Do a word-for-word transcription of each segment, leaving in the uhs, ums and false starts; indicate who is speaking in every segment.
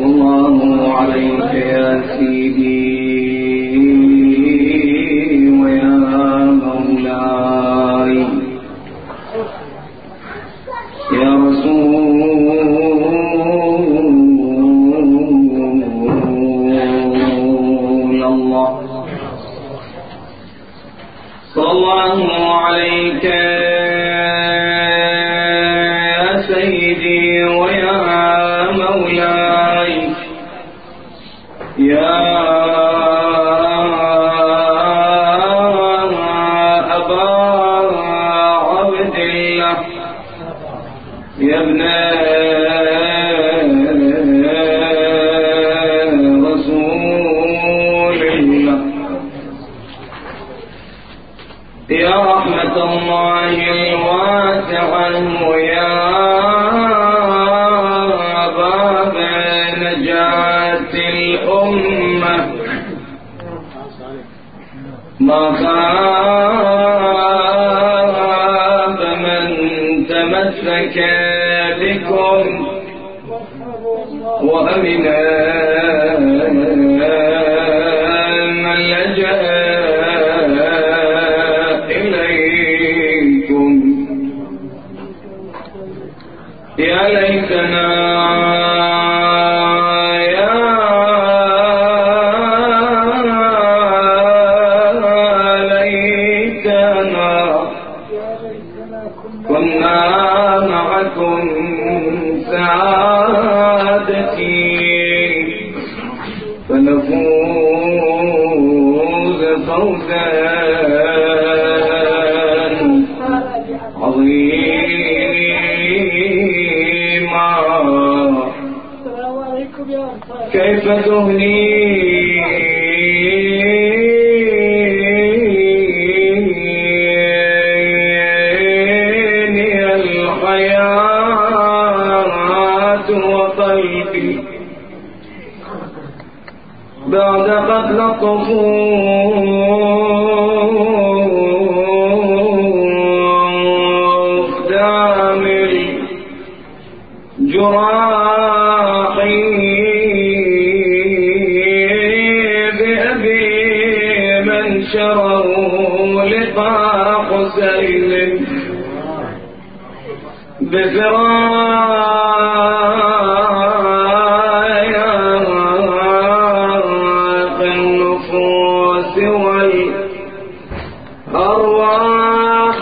Speaker 1: الله عليك يا سيدي ويا مولاي يا رسول الله صلى الله عليك يا سيدي ويا مولاي يا أبا عبد الله يا ابن رسول الله يا رحمة الله الواسعة ويا باب نجاة الأمة ما خاب من تمسك بكم وأمن من لجأ إليكم يا ليتنا يا ليتنا كنا معكم سعادتي فنفوز فوزا عظيما. كيف تهنيني الحياة وقلبي بعد قتل الطفوف دام الجراحي بأبي من شروا لقاء حسين بفراق النفوس والأرواح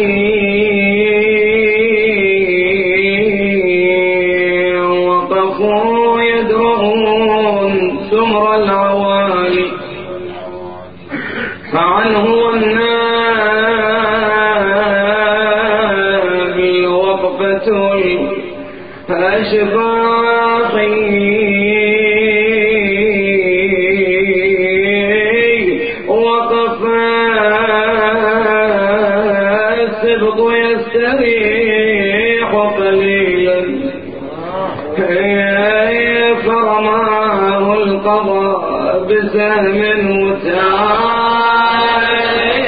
Speaker 1: وقفوا يدعون سمر العوالي فعنه والناب الوقفة الأشباح وقف السبط يستريح قليلا فرماه القضاء بسهم وتعالى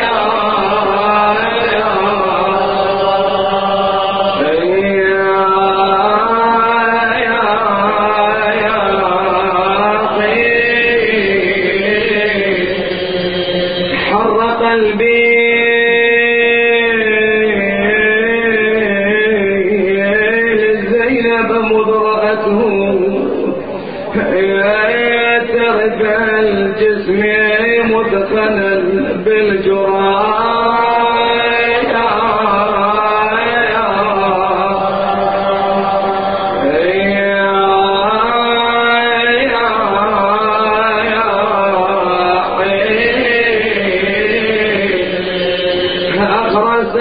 Speaker 1: الجسم مدخلا بالجراح أخرس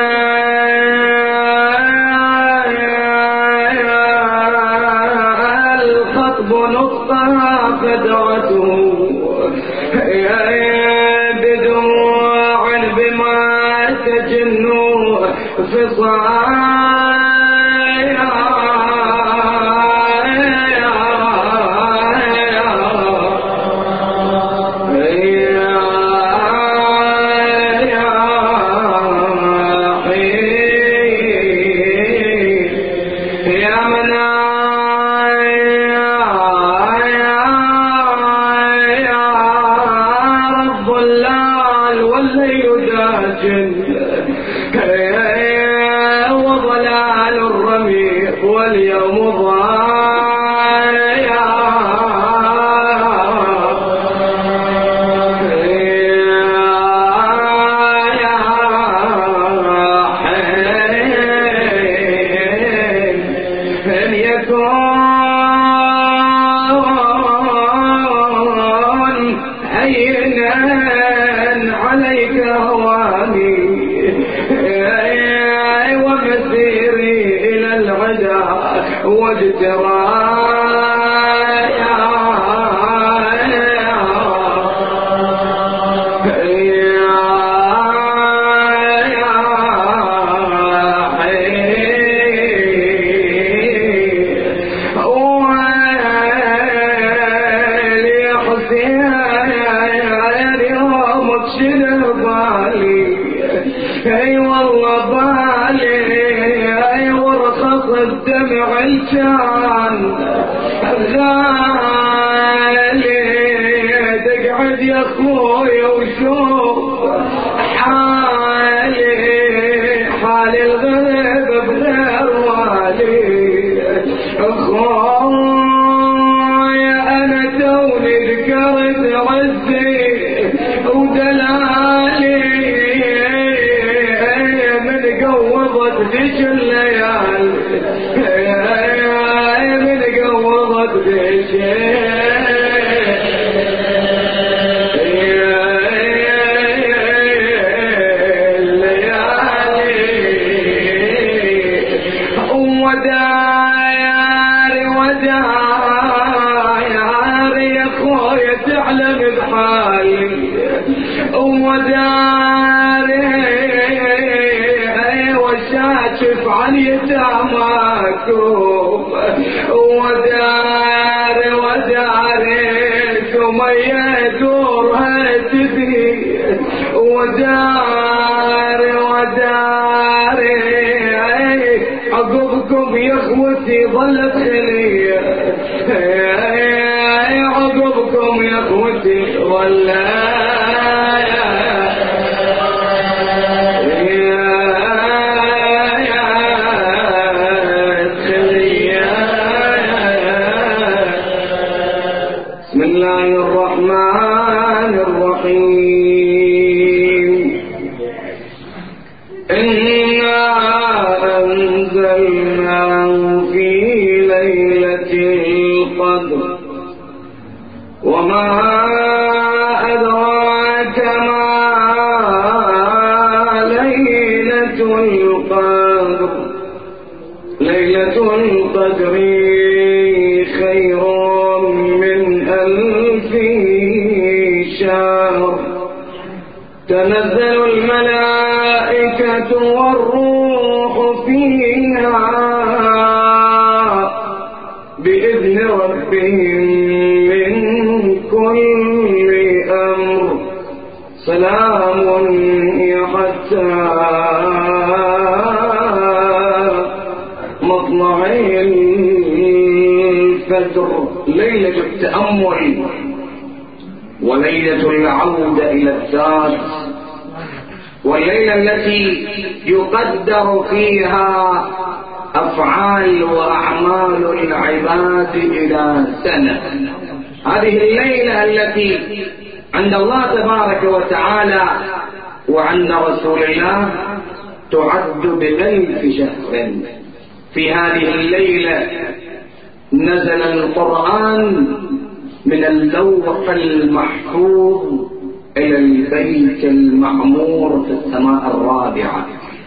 Speaker 1: الخطب نطقها فدعته بدموع بما تجن فصايا يا منايا غالي تقعد يا اخويا وشوف حالي حالي الغريب بغير والي اخويا انا توني ذكرت عزي ودلالي من قوضت دش الليالي من قوضت دش وداياري وداياري يا خويا تعلم بحالي وداري وشاشف عن يتاماكم وداري وداري سمية دورها تدري وداري وداري عقبكم يا اخوتي ظلت خليه عقبكم يا اخوتي ظلت تنزل الملائكة والروح فيها بإذن ربهم من كل أمر سلام هي حتى مطلع الفجر. ليلة التأمل وليلة العودة إلى الذات، والليلة التي يقدر فيها أفعال وأعمال العباد إلى سنة. هذه الليلة التي عند الله تبارك وتعالى وعند رسول الله تعد بألف شهر. في هذه الليلة نزل القرآن من اللوح المحفوظ إلى البيت المعمور في السماء الرابعة.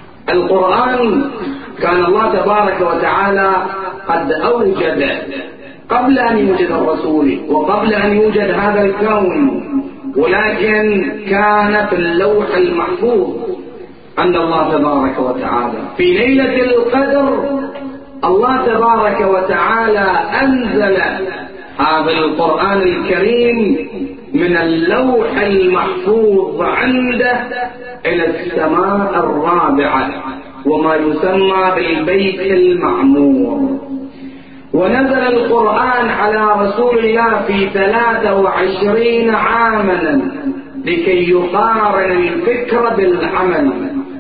Speaker 1: القرآن كان الله تبارك وتعالى قد أوجد قبل أن يوجد الرسول وقبل أن يوجد هذا الكون، ولكن كان في اللوح المحفوظ عند الله تبارك وتعالى. في ليلة القدر الله تبارك وتعالى أنزل هذا القرآن الكريم من اللوح المحفوظ عنده إلى السماء الرابعة وما يسمى بالبيت المعمور. ونزل القرآن على رسول الله في ثلاثة وعشرين عاما لكي يقارن الفكر بالعمل.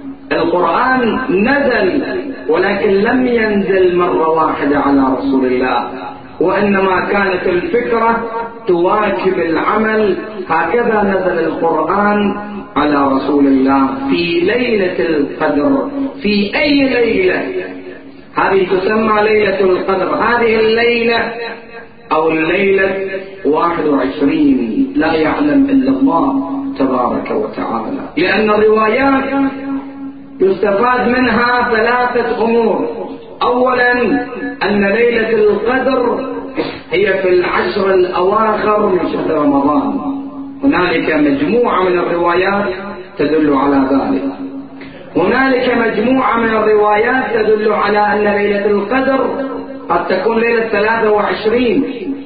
Speaker 1: القرآن نزل ولكن لم ينزل مرة واحدة على رسول الله، وإنما كانت الفكرة تواكب العمل. هكذا نزل القرآن على رسول الله في ليلة القدر. في أي ليلة؟ هذه تسمى ليلة القدر. هذه الليلة أو الليلة واحد وعشرين لا يعلم إلا الله تبارك وتعالى، لأن الروايات يستفاد منها ثلاثة أمور. أولا أن ليلة القدر هي في العشر الأواخر من شهر رمضان. هنالك مجموعة من الروايات تدل على ذلك. هنالك مجموعة من الروايات تدل على أن ليلة القدر قد تكون ليلة ثلاثة وعشرين،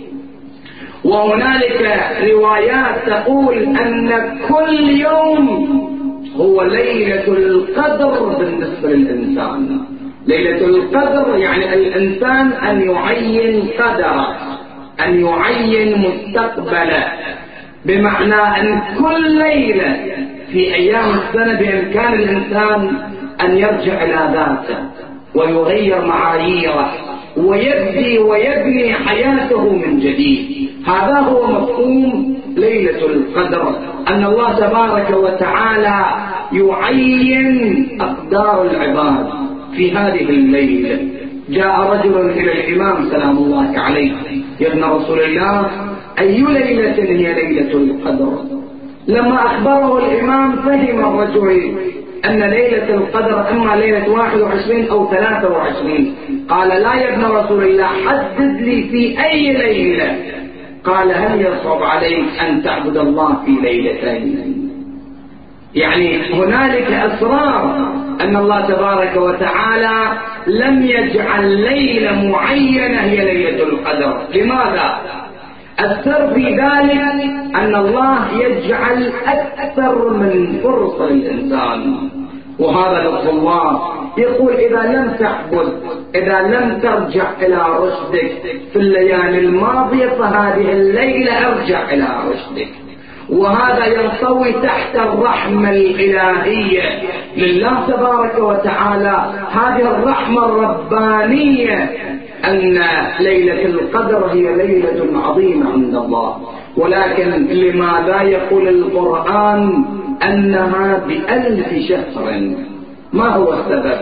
Speaker 1: وهنالك روايات تقول أن كل يوم هو ليلة القدر بالنسبة للإنسان. ليلة القدر يعني الإنسان أن يعين قدره، أن يعين مستقبله، بمعنى أن كل ليلة في أيام السنة بإمكان الإنسان أن يرجع إلى ذاته ويغير معاييره ويبدي ويبني حياته من جديد. هذا هو مفهوم ليلة القدر، أن الله تبارك وتعالى يعين أقدار العباد في هذه الليلة. جاء رجل إلى الإمام سلام الله عليه: يا ابن رسول الله، أي ليلة هي ليلة القدر؟ لما أخبره الإمام فهم الرجل أن ليلة القدر إما ليلة واحد وعشرين أو ثلاثة وعشرين. قال: لا يا ابن رسول الله، حدد لي في أي ليلة. قال: هل يصعب عليك أن تعبد الله في ليلتين؟ يعني هنالك أسرار، أن الله تبارك وتعالى لم يجعل ليلة معينة هي ليلة القدر. لماذا؟ السر في ذلك أن الله يجعل أكثر من فرصة للإنسان، وهذا لطف الله. يقول: إذا لم تعبد، إذا لم ترجع إلى رشدك في الليالي الماضية، فهذه الليلة ارجع إلى رشدك. وهذا ينطوي تحت الرحمة الإلهية لله تبارك وتعالى، هذه الرحمة الربانية، أن ليلة القدر هي ليلة عظيمة عند الله. ولكن لماذا يقول القرآن أنها بألف شهر؟ ما هو السبب؟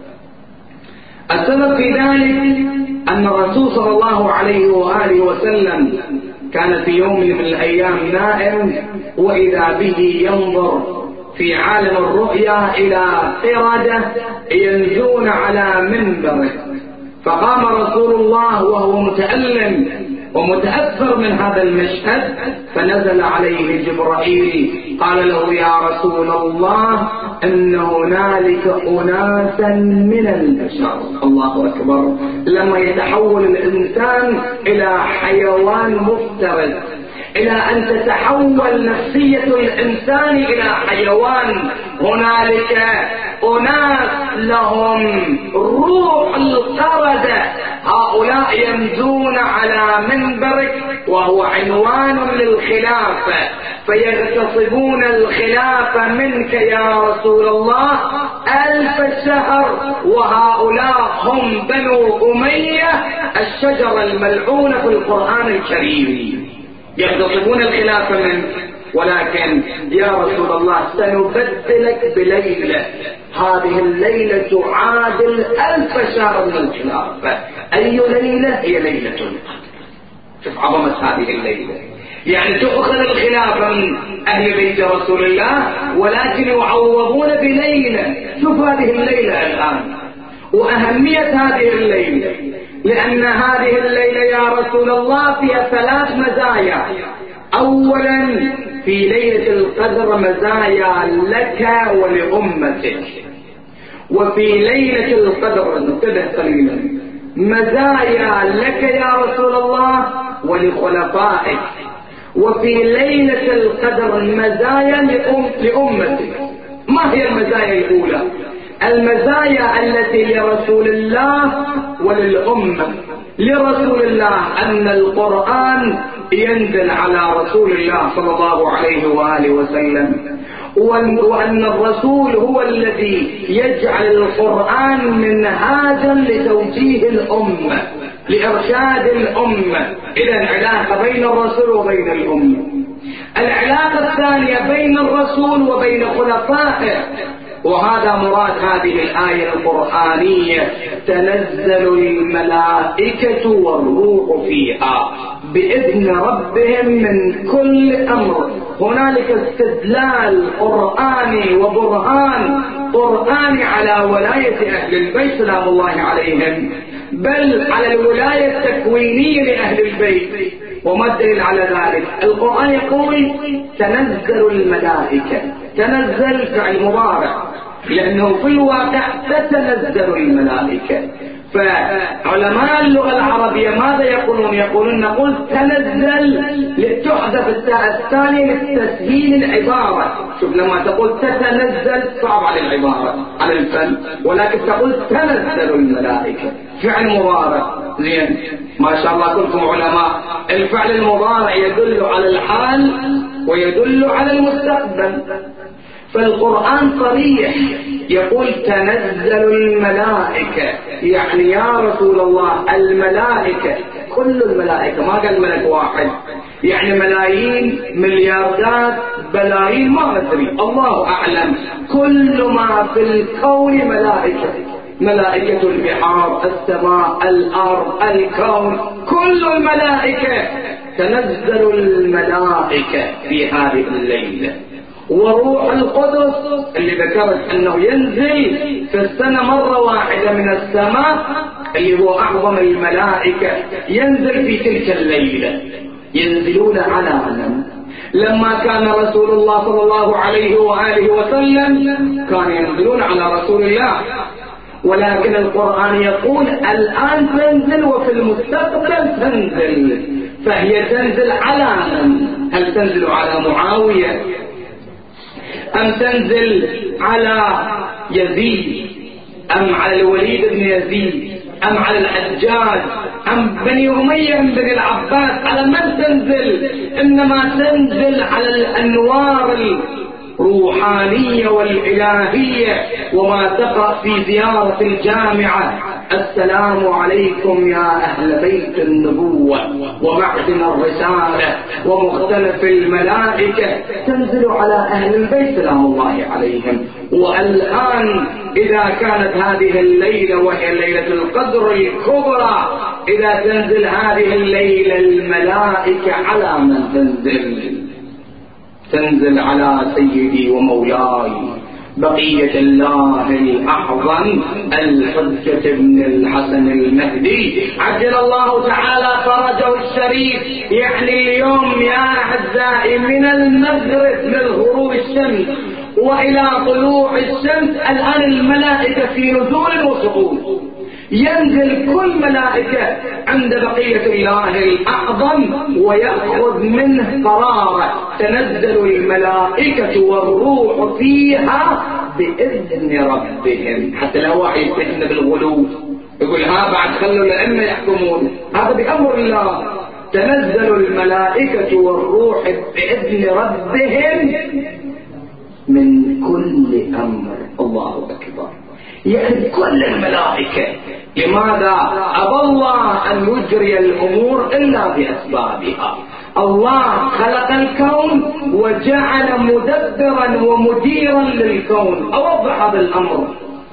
Speaker 1: السبب في ذلك أن الرسول صلى الله عليه وآله وسلم كان في يوم من الأيام نائم، وإذا به ينظر في عالم الرؤيا إلى قردة ينزون على منبره. فقام رسول الله وهو متألم ومتأثر من هذا المشهد، فنزل عليه جبرائيل قال له: يا رسول الله، إن هنالك أناسا من البشر. الله أكبر. لما يتحول الإنسان إلى حيوان مفترس، إلى أن تتحول نفسية الإنسان إلى حيوان، هنالك أناس لهم روح القردة، هؤلاء يمزون على منبرك وهو عنوان للخلافة، فيغتصبون الخلافة منك يا رسول الله ألف شهر، وهؤلاء هم بنو أمية الشجرة الملعونة في القرآن الكريم، يغتصبون الخلافة منك. ولكن يا رسول الله سنبدلك بليلة، هذه الليلة تعادل ألف شهر من الخلافة. أي ليلة؟ هي ليلة القدر. شوف عظمة هذه الليلة، يعني تأخذ الخلافة من أهل بيت رسول الله، ولكن يعوضون بليلة. شوف هذه الليلة الآن وأهمية هذه الليلة، لأن هذه الليلة يا رسول الله فيها ثلاث مزايا. أولا، في ليلة القدر مزايا لك ولأمتك، وفي ليلة القدر انتبه قليلا مزايا لك يا رسول الله ولخلفائك، وفي ليلة القدر مزايا لأم لأمتك. ما هي المزايا الأولى؟ المزايا التي لرسول الله وللأمة. لرسول الله أن القرآن ينزل على رسول الله صلى الله عليه وآله وسلم، وأن الرسول هو الذي يجعل القرآن منهاجا لتوجيه الأمة، لإرشاد الأمة. إذا العلاقة بين الرسول وبين الأمة. العلاقة الثانية بين الرسول وبين خلفائه، وهذا مراد هذه الآية القرآنية: تنزل الملائكة والروح فيها بإذن ربهم من كل أمر. هنالك استدلال قرآني وبرهان قرآني على ولاية أهل البيت سلام الله عليهم، بل على الولاية التكوينية لأهل البيت. وما الدليل على ذلك؟ القرآن يقول تنزل الملائكة، تنزل فعل مضارع، لأنه في الواقع تتنزل الملائكة. فعلماء اللغة العربية ماذا يقولون؟ يقولون نقول تنزل لتحذف التاء الثانية لتسهيل العبارة. شوف، لما تقول تتنزل صعب على العبارة على الفم، ولكن تقول تنزل الملائكة فعل مضارع. زين، ما شاء الله كلكم علماء. الفعل المضارع يدل على الحال ويدل على المستقبل. فالقرآن صريح يقول تنزل الملائكة، يعني يا رسول الله الملائكة كل الملائكة، ما قال ملك واحد، يعني ملايين ملياردات بلايين ما أدري الله أعلم، كل ما في الكون ملائكة، ملائكة البحار السماء الأرض الكون كل الملائكة. تنزل الملائكة في هذه الليلة، وروح القدس اللي ذكرت أنه ينزل في السنة مرة واحدة من السماء اللي هو أعظم الملائكة، ينزل في تلك الليلة. ينزلون على من؟ لما كان رسول الله صلى الله عليه وآله وسلم كان ينزلون على رسول الله، ولكن القرآن يقول الآن تنزل وفي المستقبل تنزل. فهي تنزل على من؟ هل تنزل على معاوية أم تنزل على يزيد أم على الوليد بن يزيد أم على الحجاج أم بني أمية أم بني العباس؟ على من تنزل؟ إنما تنزل على الأنوار الروحانية والإلهية. وما تقرأ في زيارة الجامعة السلام عليكم يا أهل بيت النبوة ومعدن الرسالة ومختلف الملائكة، تنزل على أهل البيت سلام الله عليهم. والآن إذا كانت هذه الليلة وهي ليلة القدر الكبرى، إذا تنزل هذه الليلة الملائكة على من تنزل؟ تنزل على سيدي ومولاي بقية الله الأعظم الحجة بن الحسن المهدي عجل الله تعالى فرجه الشريف. يعني اليوم يا أعزائي من المغرب من غروب الشمس وإلى طلوع الشمس الآن الملائكة في نزول وصعود، ينزل كل ملائكة عند بقية الله الأعظم ويأخذ منه قراره. تنزل الملائكة والروح فيها بإذن ربهم. حتى لا واحد يتهم بالغلو يقول ها بعد خلوا الأئمة يحكمون، هذا بأمر الله. تنزل الملائكة والروح بإذن ربهم من كل أمر. الله أكبر، يعني كل الملائكة. لماذا؟ أبى الله أن يجري الأمور إلا بأسبابها. الله خلق الكون وجعل مدبرا ومديرا للكون. أوضح هذا الأمر.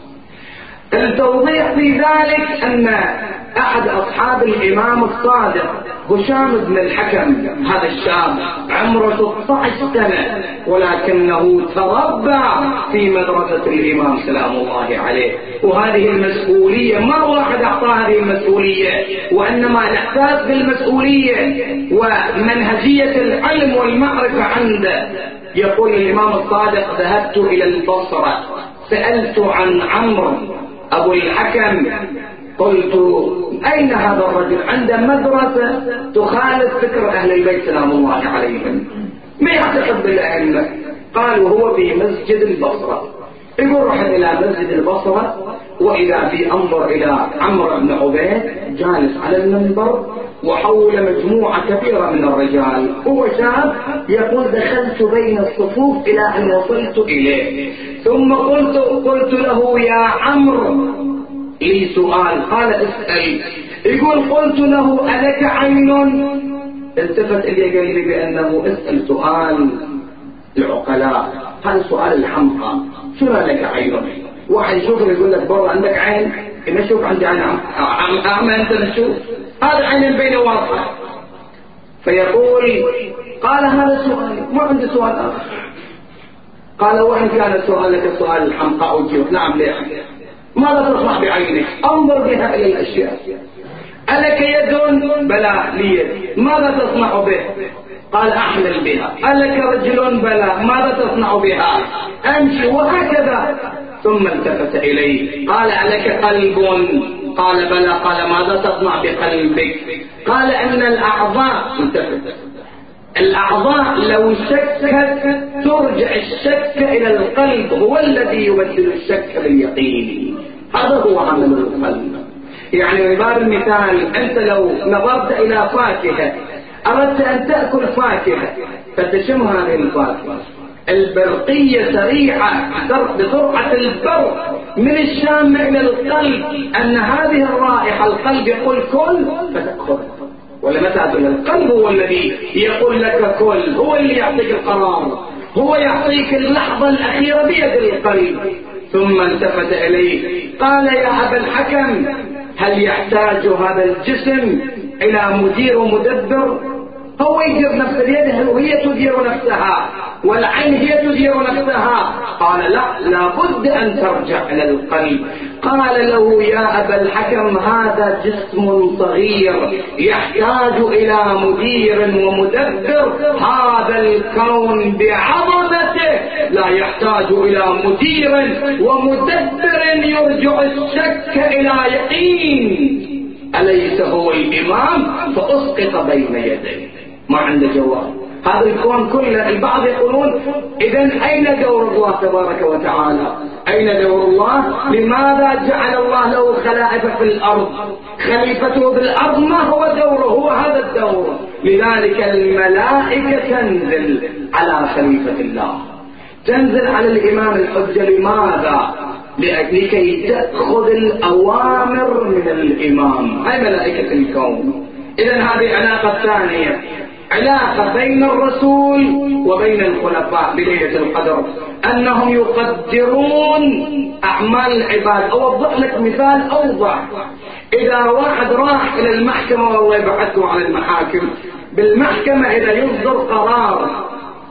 Speaker 1: التوضيح في ذلك أن أحد أصحاب الإمام الصادق هشام بن الحكم، هذا الشاب عمره ستة عشر سنة ولكنه تربى في مدرسة الإمام سلام الله عليه. وهذه المسؤولية ما واحد أعطاه هذه المسؤولية، وإنما الإحساس بالمسؤولية ومنهجية العلم والمعرفة عنده. يقول الإمام الصادق ذهبت إلى البصرة سألت عن عمرو أبو الحكم، قلت أين هذا الرجل؟ عنده مدرسة تخالف فكر أهل البيت سلام الله عليهم، ما يعتقد بالأئمة. قالوا هو في مسجد البصرة. يقول رحت إلى مسجد البصرة وإذا في أنظر إلى عمرو بن عبيد جالس على المنبر وحول مجموعة كبيرة من الرجال. هو شاب يقول دخلت بين الصفوف إلى أن وصلت إليه، ثم قلت قلت له يا عمرو لي سؤال. قال اسأل. يقول قلت له ألك عين؟ التفت إلي قال لي بأنه اسأل سؤال العقلاء، هذا سؤال الحمقى. شنو لك عين؟ واحد يشوفك يقول لك برا عندك عين، إن شوف عندي عين أعمى أنت نشوف، هذا عين بين واضحة. فيقول قال هذا سؤال ما عندي سؤال آخر. قال وإن كان سؤالك سؤال الحمقى أجيب. نعم ليه؟ ماذا تصنع بعينك؟ انظر بها إلى الأشياء. ألك يد؟ بلى لي يد. ماذا تصنع به؟ قال أحمل بها. ألك رجل؟ بلى. ماذا تصنع بها؟ أمشي. وهكذا. ثم التفت إليه قال ألك قلب؟ قال بلى. قال ماذا تصنع بقلبك؟ قال أن الأعضاء، التفت، الأعضاء لو شكت ترجع الشك إلى القلب، هو الذي يبدل الشك باليقين. هذا هو عمل القلب. يعني من باب المثال أنت لو نظرت إلى فاكهة أردت أن تأكل فاكهة فتشم هذه الفاكهة البرقية سريعة بسرعة البرق من الشام إلى القلب أن هذه الرائحة القلب يقول كل فتأخذ، ولا متى تقول القلب هو الذي يقول لك كل، هو اللي يعطيك القرار، هو يعطيك اللحظة الأخيرة بيد القلب. ثم التفت إليه قال يا أبا الحكم هل يحتاج هذا الجسم إلى مدير ومدبر؟ هو يدير نفسه بيده وهي تدير نفسها والعين هي تدير نفسها. قال لا لابد أن ترجع إلى القلب. قال له يا أبا الحكم هذا جسم صغير يحتاج إلى مدير ومدبر، هذا الكون بعظمته لا يحتاج إلى مدير ومدبر يرجع الشك إلى يقين. أليس هو الإمام؟ فأسقط بين يديه ما عنده جواب. هذا الكون كله البعض يقولون إذن أين دور الله تبارك وتعالى؟ أين دور الله؟ لماذا جعل الله له خلائف في الأرض؟ خليفته بالأرض ما هو دوره؟ هو هذا الدور. لذلك الملائكة تنزل على خليفة الله، تنزل على الإمام الحجة. لماذا؟ لكي تأخذ الأوامر من الإمام. هاي ملائكة الكون. إذن هذه علاقة ثانية، علاقة بين الرسول وبين الخلفاء بليلة القدر، أنهم يقدرون أعمال العباد. أوضح لك مثال أوضح. إذا واحد راح إلى المحكمة، والله يبعثكم على المحاكم، بالمحكمة إذا يصدر قرار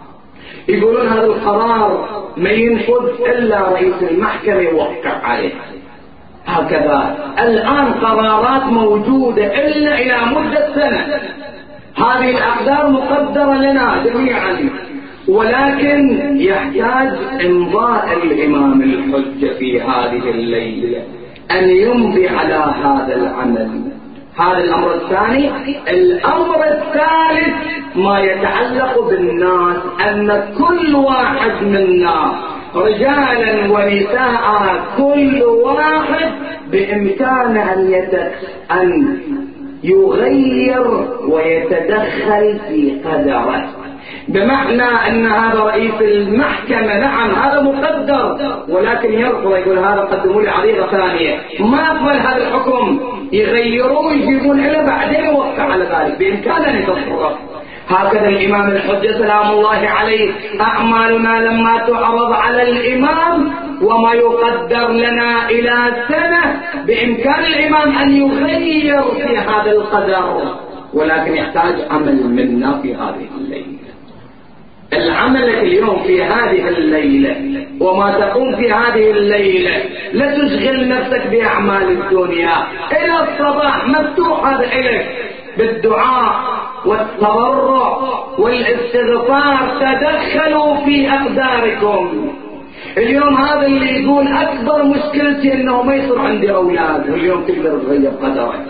Speaker 1: يقولون هذا القرار ما ينفذ إلا رئيس المحكمة يوقع عليه. هكذا الآن قرارات موجودة إلا إلى مدة سنة. هذه الأقدار مقدرة لنا جميعا، ولكن يحتاج إمضاء الإمام الحجة في هذه الليلة أن يمضي على هذا العمل. هذا الأمر الثاني. الأمر الثالث ما يتعلق بالناس، أن كل واحد منا رجالا ونساء كل واحد بإمكانه أن يتك أن يغير ويتدخل في قدره. بمعنى أن هذا رئيس المحكمة نعم هذا مقدر، ولكن يرفض يقول هذا قدموا لي عريضة ثانية ما أقبل هذا الحكم، يغيروه يجيبون إلى بعدين يوقع على ذلك، بإمكانه أن يتصرف. هكذا الإمام الحجة سلام الله عليه أعمالنا لما تعرض على الإمام وما يقدر لنا إلى سنة بإمكان الإمام أن يغير في هذا القدر، ولكن يحتاج عمل منا في هذه الليلة. العمل اليوم في هذه الليلة وما تقوم في هذه الليلة، لا تشغل نفسك بأعمال الدنيا. إلى الصباح مفتوح هذا إليك بالدعاء والتضرع والاستغفار. تدخلوا في أقداركم. اليوم هذا اللي يقول أكبر مشكلتي إنه ما يصير عندي أولاد، واليوم تقدر تغير قدرك.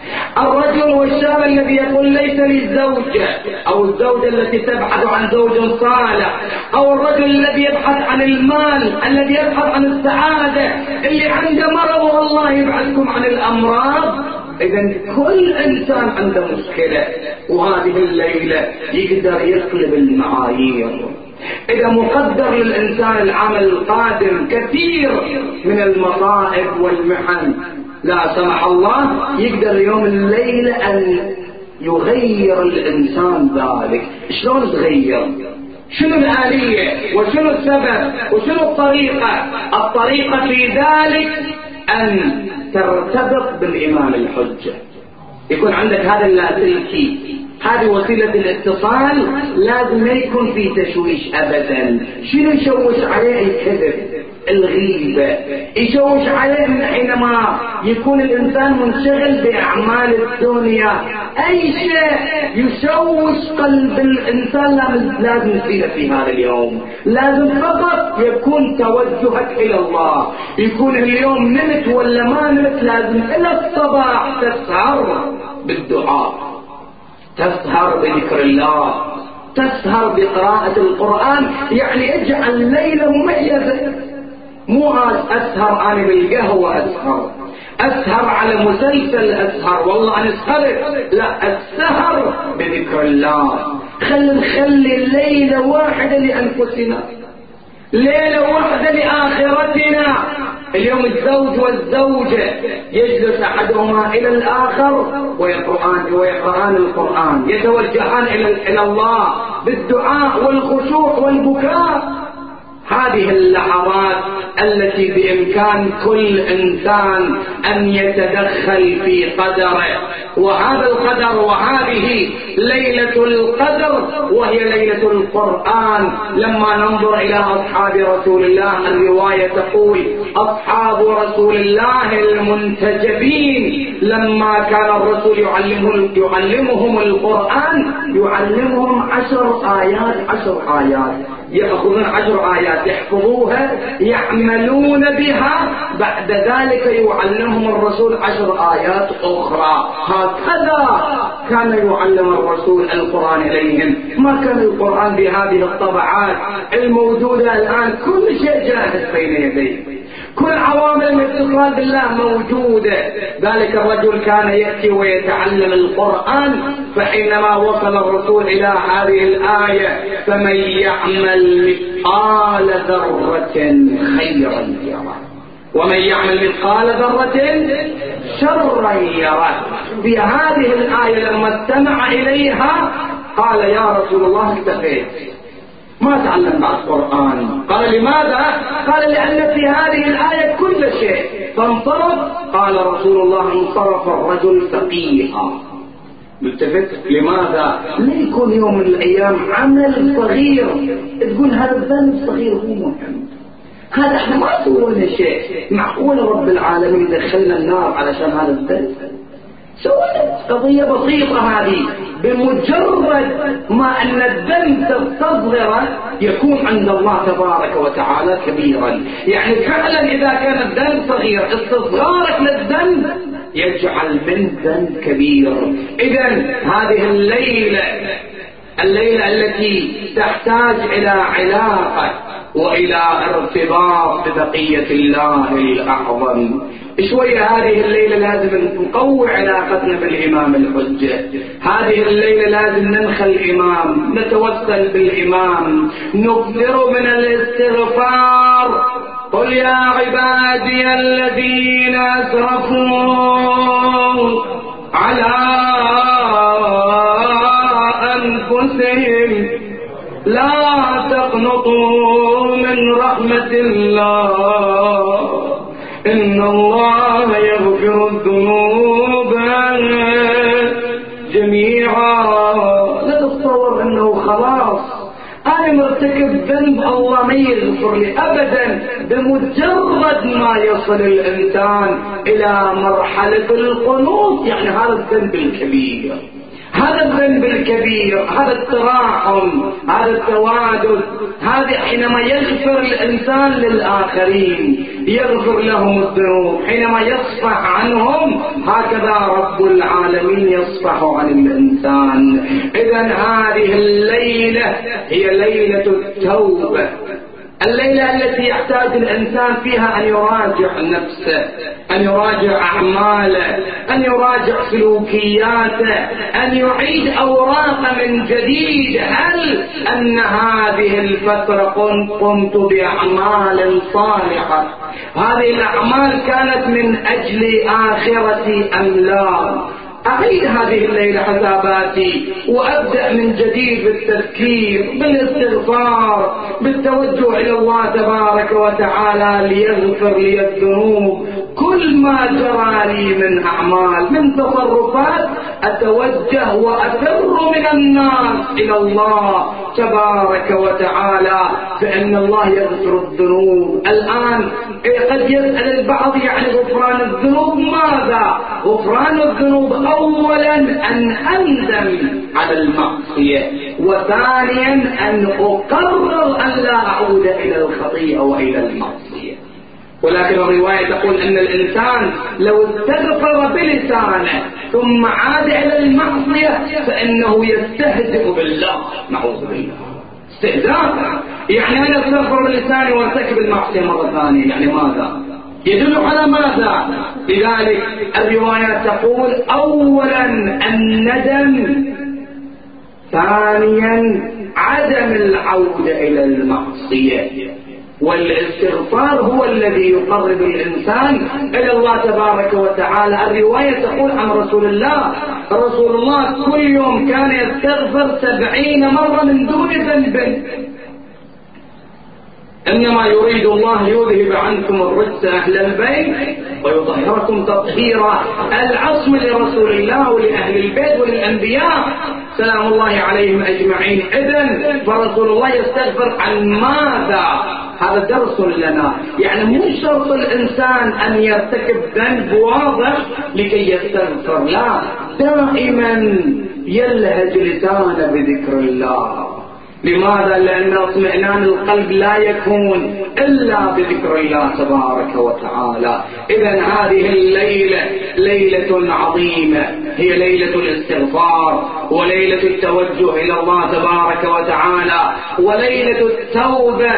Speaker 1: الرجل والشاب الذي يقول ليس لي زوجة، أو الزوجة التي تبحث عن زوج صالح، أو الرجل الذي يبحث عن المال، الذي يبحث عن السعادة، اللي عنده مرض والله يبعدكم عن الأمراض. إذن كل إنسان عنده مشكلة، وهذه الليلة يقدر يقلب المعايير. إذا مقدر للإنسان العمل القادم كثير من المصائب والمحن لا سمح الله، يقدر يوم الليلة أن يغير الإنسان ذلك. شلون تغير؟ شنو الآلية وشنو السبب وشنو الطريقة؟ الطريقة في ذلك أن ترتبط بالإمام الحجة، يكون عندك هذا اللاسلكي، هذه وسيلة الاتصال. لازم ما يكون في تشويش أبدا. شنو يشوش عليه؟ الكذب، الغيبة، يشوش عليه حينما يكون الإنسان منشغل بأعمال الدنيا. أي شيء يشوش قلب الإنسان لازم نسيره في هذا اليوم. لازم فقط يكون توجهك إلى الله، يكون اليوم نمت ولا ما نمت لازم إلى الصباح تسهر بالدعاء، تسهر بذكر الله، تسهر بقراءة القرآن. يعني اجعل ليلة مميزة، مو أسهر أنا بالقهوة أسهر، أسهر على مسلسل، أسهر والله أنا سهرت، لا، السهر بذكر الله. خل نخلي ليلة واحدة لأنفسنا، ليلة واحدة لآخرتنا. اليوم الزوج والزوجة يجلس أحدهما إلى الآخر ويقرآن ويقرآن القرآن، يتوجهان إلى الله بالدعاء والخشوع والبكاء. هذه اللحظات التي بإمكان كل إنسان أن يتدخل في قدره، وهذا القدر وهذه ليلة القدر وهي ليلة القرآن. لما ننظر إلى أصحاب رسول الله، الرواية تقول أصحاب رسول الله المنتجبين لما كان الرسول يعلمهم, يعلمهم القرآن يعلمهم عشر آيات عشر آيات يأخذون عشر آيات يحفظوها يعملون بها، بعد ذلك يعلمهم الرسول عشر آيات أخرى. هكذا كان يعلم الرسول القرآن إليهم. ما كان القرآن بهذه الطبعات الموجودة الآن، كل شيء جاهز بين يديه، كل عوامل الاتصال بالله موجودة. ذلك الرجل كان يأتي ويتعلم القرآن، فحينما وصل الرسول إلى هذه الآية فمن يعمل مثقال ذرة خيرا يره ومن يعمل مثقال ذرة شرا يره. في هذه الآية لما استمع إليها قال يا رسول الله اكتفيت، ما تعلم بعد القرآن. قال لماذا؟ قال لأن في هذه الآية كل شيء. فانصرف. قال رسول الله انصرف الرجل فقيها. ملتفت. لماذا؟ لا يكون يوم من الأيام عمل صغير تقول هذا الذنب صغير هو مهم، هذا احنا ما سوينا شيء، معقول رب العالمين يدخلنا النار علشان هذا الذنب؟ سوينا قضية بسيطة هذه. بمجرد ما أن الذنب تستصغر يكون عند الله تبارك وتعالى كبيرا. يعني فعلا إذا كان الذنب صغير استصغارك للذنب يجعل من ذنب كبير. إذن هذه الليلة الليلة التي تحتاج إلى علاقة وإلى ارتباط ببقية الله الأعظم. شوية هذه الليلة لازم نقوي علاقتنا بالإمام الحجة. هذه الليلة لازم ننخى الإمام، نتوسل بالإمام، نكثر من الاستغفار. قل يا عبادي الذين أسرفوا على أنفسهم لا تقنطوا من رحمة الله إن الله يغفر الذنوب جميعا. لا تتصور أنه خلاص أنا مرتكب ذنب الله ما يغفر لي أبدا. بمجرد ما يصل الإنسان إلى مرحلة القنوط يعني هذا الذنب الكبير، هذا الذنب الكبير، هذا التراحم، هذا التوادد، هذا حينما يغفر الإنسان للآخرين يغفر لهم الذنوب، حينما يصفح عنهم هكذا رب العالمين يصفح عن الإنسان. إذن هذه الليلة هي ليلة التوبة، الليلة التي يحتاج الإنسان فيها أن يراجع نفسه، أن يراجع أعماله، أن يراجع سلوكياته، أن يعيد أوراقه من جديد. هل أن هذه الفترة قمت بأعمال صالحة؟ هذه الأعمال كانت من أجل آخرتي أم لا؟ أعيد هذه الليلة حساباتي وأبدأ من جديد بالتذكير، بالاستغفار، بالتوجه إلى الله تبارك وتعالى ليغفر لي الذنوب. كل ما جرى لي من أعمال من تصرفات أتوجه وأفر من الناس إلى الله تبارك وتعالى بأن الله يغفر الذنوب. الآن قد يسأل البعض يعني غفران الذنوب ماذا؟ غفران الذنوب أولا أن أندم على المعصية، وثانيا أن أقرر أن لا أعود إلى الخطيئة وإلى المعصية. ولكن الرواية تقول أن الإنسان لو استغفر بلسانه ثم عاد إلى المعصية فإنه يستهزئ بالله، نعوذ بالله. استهزاء يعني أنا استغفر بلساني وارتكب المعصية مرة ثانية، يعني ماذا؟ يدل على ماذا؟ لذلك الرواية تقول أولا الندم، ثانيا عدم العودة إلى المعصية، والاستغفار هو الذي يقرب الإنسان إلى الله تبارك وتعالى. الرواية تقول عن رسول الله رسول الله كل يوم كان يستغفر سبعين مرة من دون ذنب. إنما يريد الله يذهب عنكم الرجس أهل البيت ويطهركم تطهيرا. العصم لرسول الله ولأهل البيت وللأنبياء سلام الله عليهم أجمعين. إذن فرسول الله يستغفر عن ماذا؟ هذا درس لنا، يعني مو شرط الإنسان أن يرتكب ذنب واضح لكي يستغفر، لا، دائما يلهج لسانه بذكر الله. لماذا؟ لأن اطمئنان القلب لا يكون إلا بذكر الله تبارك وتعالى. إذن هذه الليلة ليلة عظيمة، هي ليلة الاستغفار وليلة التوجه إلى الله تبارك وتعالى وليلة التوبة،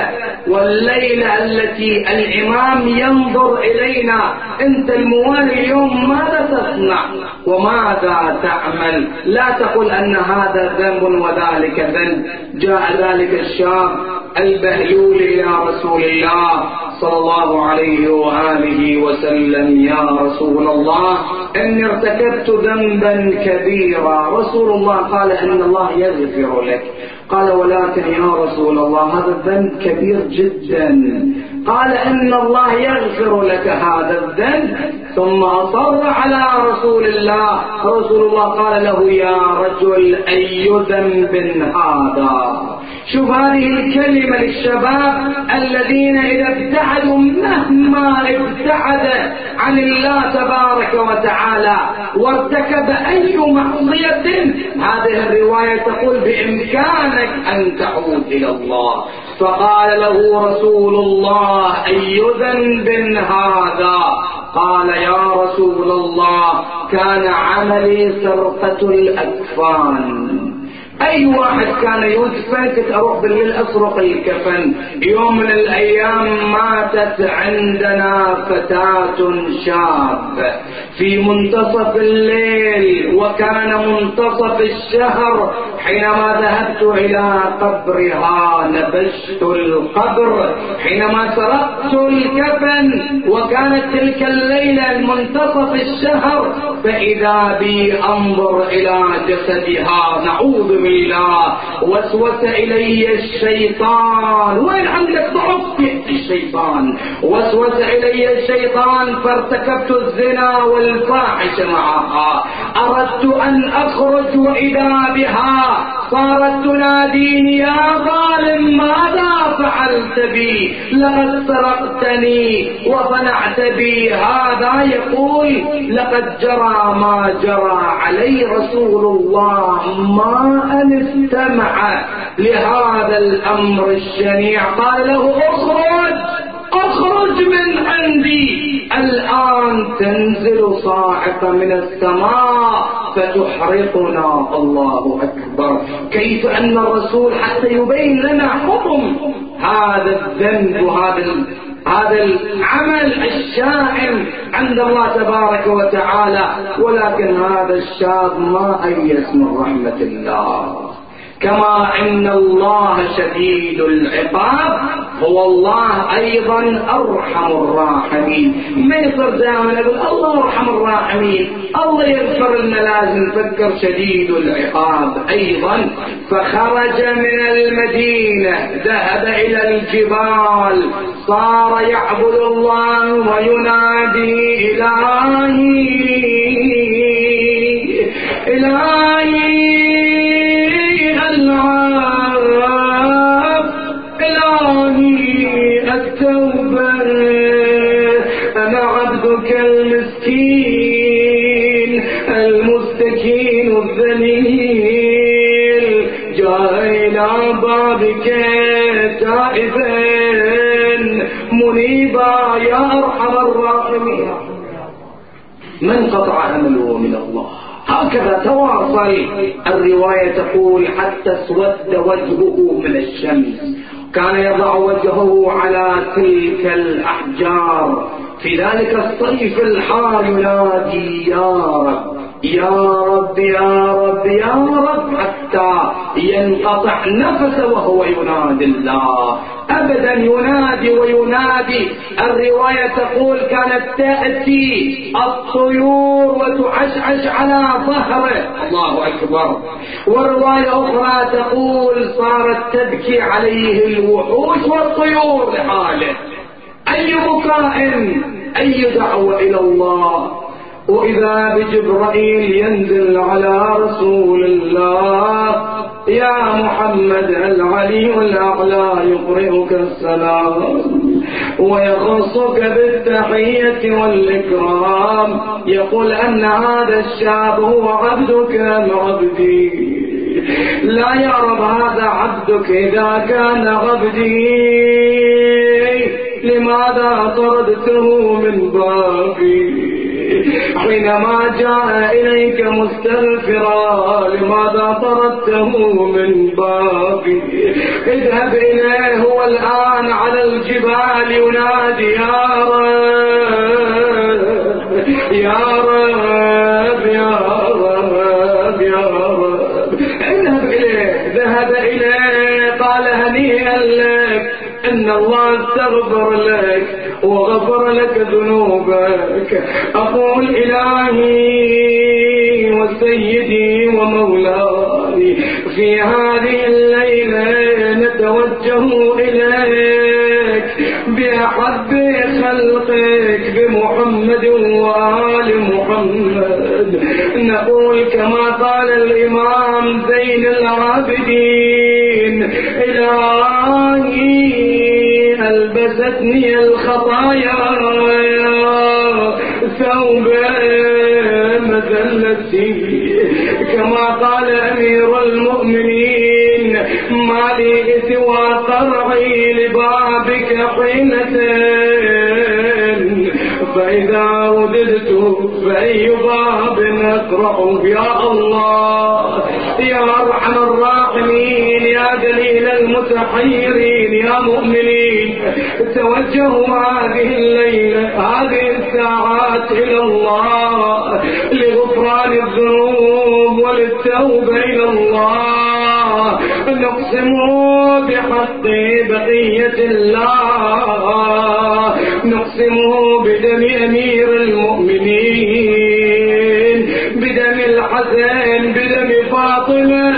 Speaker 1: والليلة التي الإمام ينظر إلينا، أنت الموالي اليوم ماذا تصنع وماذا تعمل؟ لا تقل أن هذا ذنب وذلك ذنب. جاء ذلك الشاب البهلول إلى رسول الله صلى الله عليه وآله وسلم: يا رسول الله إني ارتكبت ذنبا كبيرا. رسول الله قال: إن الله يغفر لك. قال: ولكن يا رسول الله هذا الذنب كبير جدا. قال: إن الله يغفر لك هذا الذنب. ثم أصر على رسول الله. رسول الله قال له: يا رجل أي ذنب هذا؟ شوف هذه الكلمة للشباب الذين إذا ابتعدوا مهما ابتعد عن الله تبارك وتعالى وارتكب أي معصية، هذه الرواية تقول بإمكانك أن تعود إلى الله. فقال له رسول الله: أي ذنب هذا؟ قال: يا رسول الله كان عملي سرقة الأكفان. أي واحد كان يدفن كنت أروح بالليل أسرق الكفن. يوم من الأيام ماتت عندنا فتاة شاب في منتصف الليل، وكان منتصف الشهر. حينما ذهبت إلى قبرها نبشت القبر، حينما سرقت الكفن وكانت تلك الليلة منتصف الشهر، فإذا بي أنظر إلى جسدها، نعوذ بالله. وسوس إلي الشيطان. وين عندك ضعف؟ الشيطان وسوس إلي الشيطان فارتكبت الزنا والفاحش معها. أردت أن أخرج وإذا بها صارت تناديني: يا ظالم ماذا فعلت بي؟ لقد سرقتني وصنعت بي هذا. يقول: لقد جرى ما جرى علي رسول الله ما أن استمع لهذا الأمر الشنيع. قال له: اخرج اخرج من عندي. الآن تنزل صاعقة من السماء فتحرقنا. الله أكبر. كيف أن الرسول حتى يبين لنا حكم هذا الذنب وهذا هذا العمل الشائن عند الله تبارك وتعالى، ولكن هذا الشاب ما أيس من رحمة الله. كما إن الله شديد العقاب، هو الله أيضا أرحم الراحمين. ما يصير دائما أقول الله أرحم الراحمين، الله يغفر لنا، لازم نفكر شديد العقاب أيضا. فخرج من المدينة ذهب إلى الجبال، صار يعبد الله وينادي: إلهي إلهي العاب، إلهي التوبة، أنا عبدك المسكين المستكين الذليل، جاء إلى بابك تائبا منيبا يا أرحم الراحمين. من قطع أمله من الله. هكذا تواصل. الرواية تقول: حتى اسود وجهه من الشمس، كان يضع وجهه على تلك الأحجار في ذلك الصيف الحار ينادي يا رب يا رب يا رب يا رب حتى ينقطع نفسه وهو ينادي الله. أبدا ينادي وينادي. الرواية تقول كانت تأتي الطيور وتعشعش على ظهره. الله أكبر. والرواية أخرى تقول صارت تبكي عليه الوحوش والطيور لحاله. أي بكاء، أي دعوة إلى الله. وإذا بجبرائيل ينزل على رسول الله يا محمد العلي الأعلى يقرئك السلام ويخصك بالتحية والإكرام، يقول أن هذا الشاب هو عبدك أم عبدي؟ لا يا رب هذا عبدك. إذا كان عبدي لماذا طردته من بابي؟ حينما جاء إليك مستغفرا لماذا طردته من بابي؟ اذهب إليه هو الآن على الجبال ينادي يا رب يا رب يا رب يا رب. اذهب إليه. ذهب إليه قال هنيئا لك إن الله استغفر لك وغفر لك ذنوبك. أقول إلهي وسيدي ومولاي في هذه الليلة نتوجه إليك بأحب خلقك بمحمد وآل محمد. نقول كما قال الإمام زين العابدين إلهي ألبستني الخطايا ثوب مذلتي، كما قال أمير المؤمنين ما لي سوى قرعي لبابك حينة فإذا رددت فأي باب أقرع. يا الله يا أرحم الراحمين يا دليل المتحيرين يا مؤمنين، توجهوا هذه الليلة هذه الساعات إلى الله لغفران الذنوب وللتوبة إلى الله. نقسم بحق بقية الله، نقسم بدم أمير المؤمنين، بدم الحسن، بدم فاطمة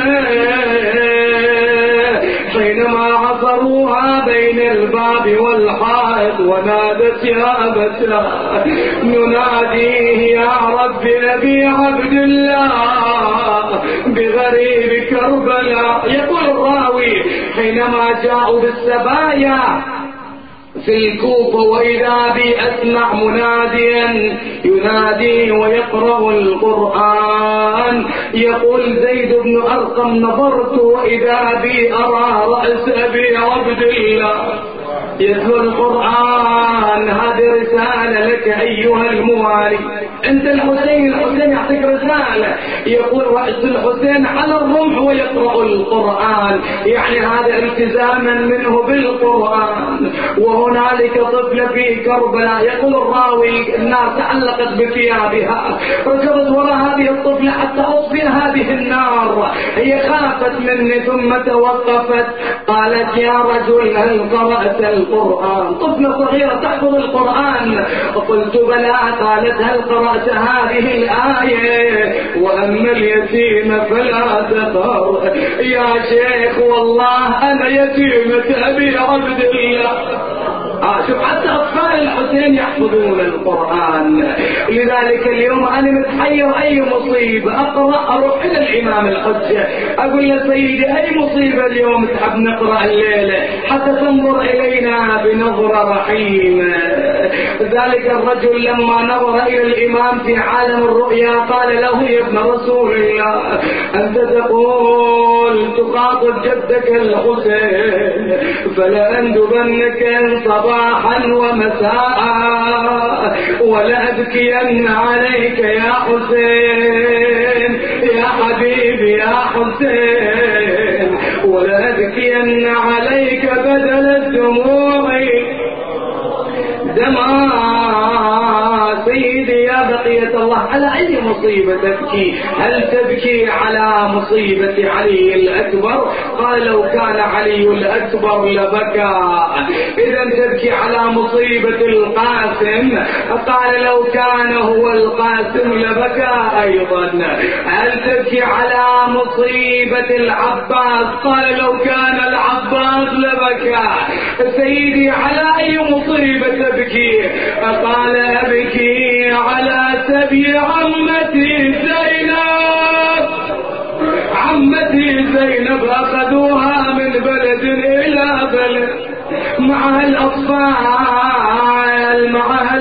Speaker 1: حينما عصروها بين الباب والحائط ونادت يا أبتاه نناديه يا رب نبي عبد الله بغريب كربلاء. يقول الراوي حينما جاءوا بالسبايا في الكوفة وإذا بي أسمع مناديا ينادي ويقرأ القرآن. يقول زيد بن أرقم نظرت وإذا بي أرى رأس أبي عبد الله يتلو القرآن. هذه رسالة لك أيها الموالي. أنت الحسين، الحسين يعطيك رسالة. يقول رأس الحسين على الرمح ويقرأ القرآن، يعني هذا التزاما منه بالقرآن. وهنالك طفلة في كربلاء يقول الراوي النار تعلقت بثيابها، ركضت وراء هذه الطفلة حتى أطفئ هذه النار. هي خافت مني ثم توقفت قالت يا رجل هل قرأت القرآن؟ طفلة صغيرة تحفظ القرآن. قلت بلى. قالت هل قرأت هذه الآية وأما اليتيم فلا تقهر؟ يا شيخ والله أنا يتيمة أبي عبد الله. آه شوف حتى أطفال الحسين يحفظون القرآن. لذلك اليوم أنا متحير أي مصيبة أقرأ أروح إلى الإمام الحجة أقول له سيدي أي مصيبة اليوم تحب نقرأ الليلة حتى تنظر إلينا بنظرة رحيمة. ذلك الرجل لما نظر إلى الإمام في عالم الرؤيا قال له يا ابن رسول الله أنت تقول تخاطب جدك الحسين فلأندبنك صباحا ومساء ولأبكين عليك يا حسين يا حبيبي يا حسين ولأبكين عليك بدل الدموع دما سيدي يا بقية الله على أي مصيبة تبكي؟ هل تبكي على مصيبة علي الأكبر؟ قال لو كان علي الأكبر لبكى. إذا تبكي على مصيبة القاسم؟ قال لو كان هو القاسم لبكى أيضا. هل تبكي على مصيبة العباس؟ قال لو كان العباس لبكى. سيدي على أي مصيبة تبكي؟ قال أبكي على سبي عمتي زينب. عمتي زينب أخذوها من بلد إلى بلد، معها الأطفال معها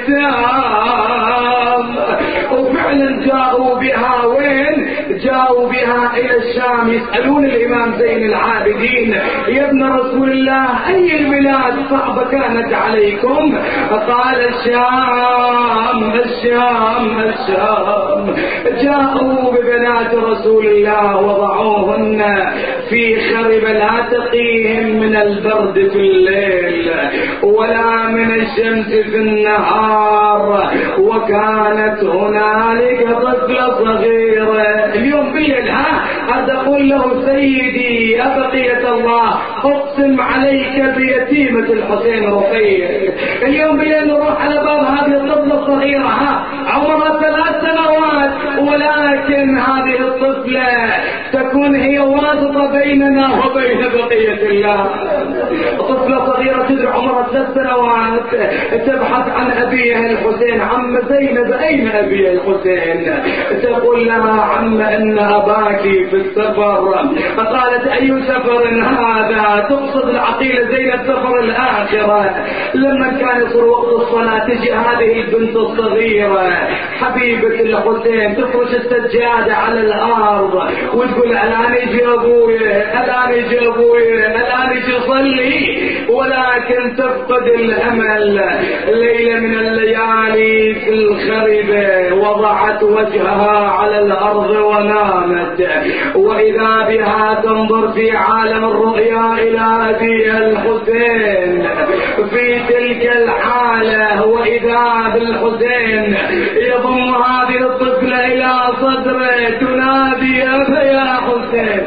Speaker 1: الأيتام، وفعلا جاءوا بها وين؟ جاءوا بها إلى الشام. يسألون الإمام زين العابدين يا ابن رسول الله أي البلاد صعبة كانت عليكم؟ قال الشام الشام الشام. جاءوا ببنات رسول الله وضعوهن في خرب لا تقيهم من البرد في الليل ولا من الشمس في النهار، وكانت هنالك طفلة صغيرة. اليوم بالليل ها قد أقول له سيدي يا بقية الله أقسم عليك بيتيمة الحسين رقية. اليوم بالليل نروح على باب هذه الطفلة الصغيرة ها عمرها ثلاث سنوات، ولكن هذه الطفلة تكون هي واسطة بيننا وبين بقية الله. طفلة صغيرة تدري عمرها ثلاث سنوات تبحث عن أبيها الحسين. عم زينب أين أبيها الحسين؟ تقول لها عم إن أباك في السفر. فقالت أي سفر هذا؟ تقصد العقيلة زينب سفر الآخرة. لما كان يصير وقت الصلاة تجي هذه البنت الصغيرة حبيبة الحسين تفرش السجادة على الأرض وتقول الآن يجي أبويا الآن يجي أبويا الآن يجي صلي، ولكن تفقد الأمل. ليلة من الليالي في الخربة وضعت وجهها على الأرض ونامت، وإذا بها تنظر في عالم الرؤيا إلى أبيها الحسين في تلك الحالة، وإذا بالحسين يضم هذه الطفلة إلى صدره تنادي يا حسين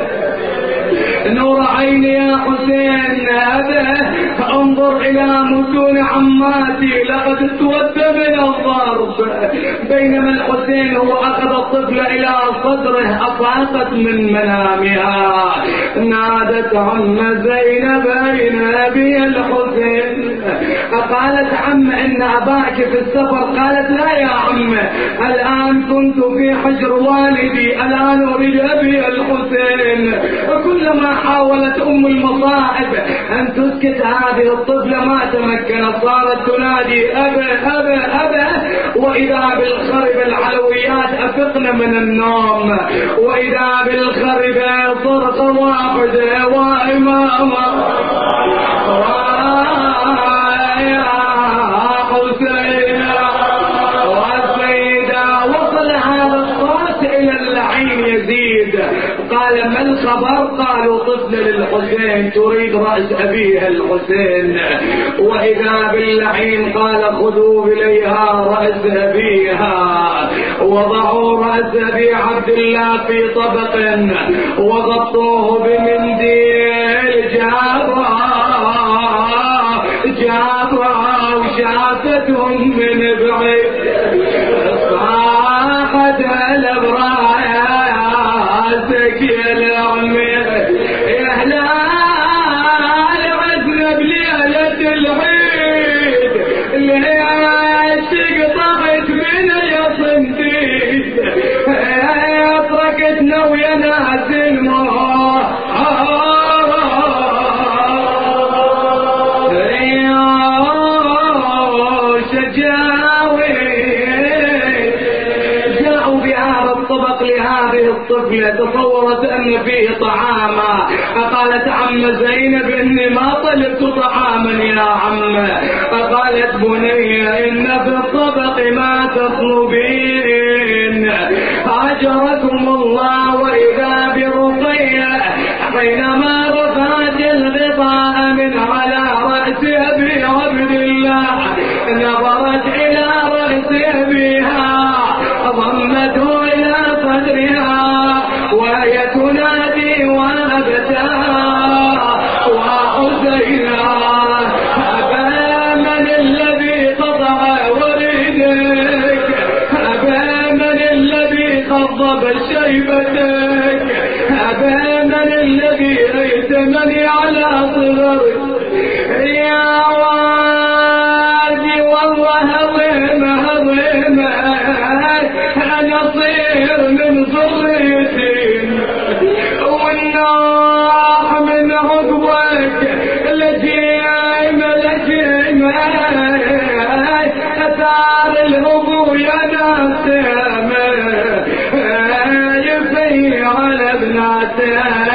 Speaker 1: نور عيني يا حسين أبا انظر إلى متون عماتي لقد اسود من الضرب. بينما الحسين هو أخذ الطفل إلى صدره أفاقت من منامها نادت عم زينب أين أبي الحسين؟ فقالت عم إن أباك في السفر. قالت لا يا عم الآن كنت في حجر والدي الآن أريد أبي الحسين. وكلما حاولت أم المصائب أن تسكت هذه الطفلة ما تمكنت، صارت تنادي أبا أبا أبا، وإذا بالخرب العلويات أفقن من النوم، وإذا بالخرب صرخة واحدة وإمامة يا حسين والسيدة. وصل هذا الصوت إلى اللعين يزيد. قال ما الخبر؟ قالوا طفل للحسين تريد رأس أبيها الحسين. وإذا باللعين قال خذوا إليها رأس أبيها. وضعوا رأس أبي عبد الله في طبق وغطوه بمنديل جابها جابها وشافتهم من بعيد صاحت الأبراسك يا العمير يا هلال عزنا بليلة العيد اللي عاشق طغت من يصنديد اتركتنا ويا ناس الموت لهذه الطفلة. تصورت أن فيه طعاما فقالت عم زينب إني ما طلبت طعاما يا عم. فقالت بني إن في الطبق ما تطلبين أجركم الله. وإذا برقية حينما رفعت الغطاء من على رأس أبي عبد الله نظرت إلى رأسه بها ضمته إلى صدرها وهي تنادي وأبتها وحسينا أبا من الذي قطع وريدك أبا من الذي خضب شيبتك أبا من الذي أيتمني على صغرك يا وادي والله هضيمة هضيمة أنا صير من ذريتي والناح من عقبك لجيمة لجيمة أثار الهبو يا ناسمة يفي على ابناتها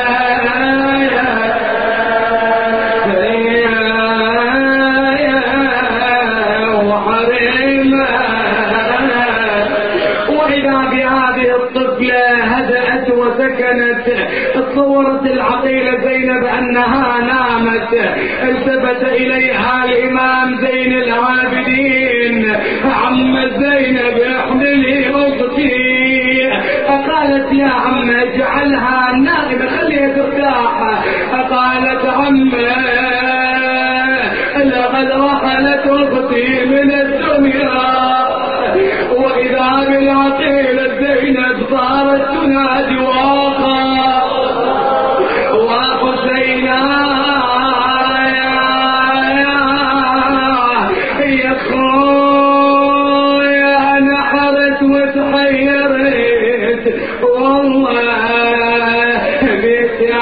Speaker 1: تصورت العقيلة زينب أنها نامت التفت إليها الإمام زين العابدين عم زينب احملي أختي قالت يا عم اجعلها نائمة خليها ترتاح قالت عم لقد رحلت أختي من الدنيا وإذا بالعقيلة زينب صارت تنادي واخا وحسينا يا خويا نحرت وتحيرت والله بيت يا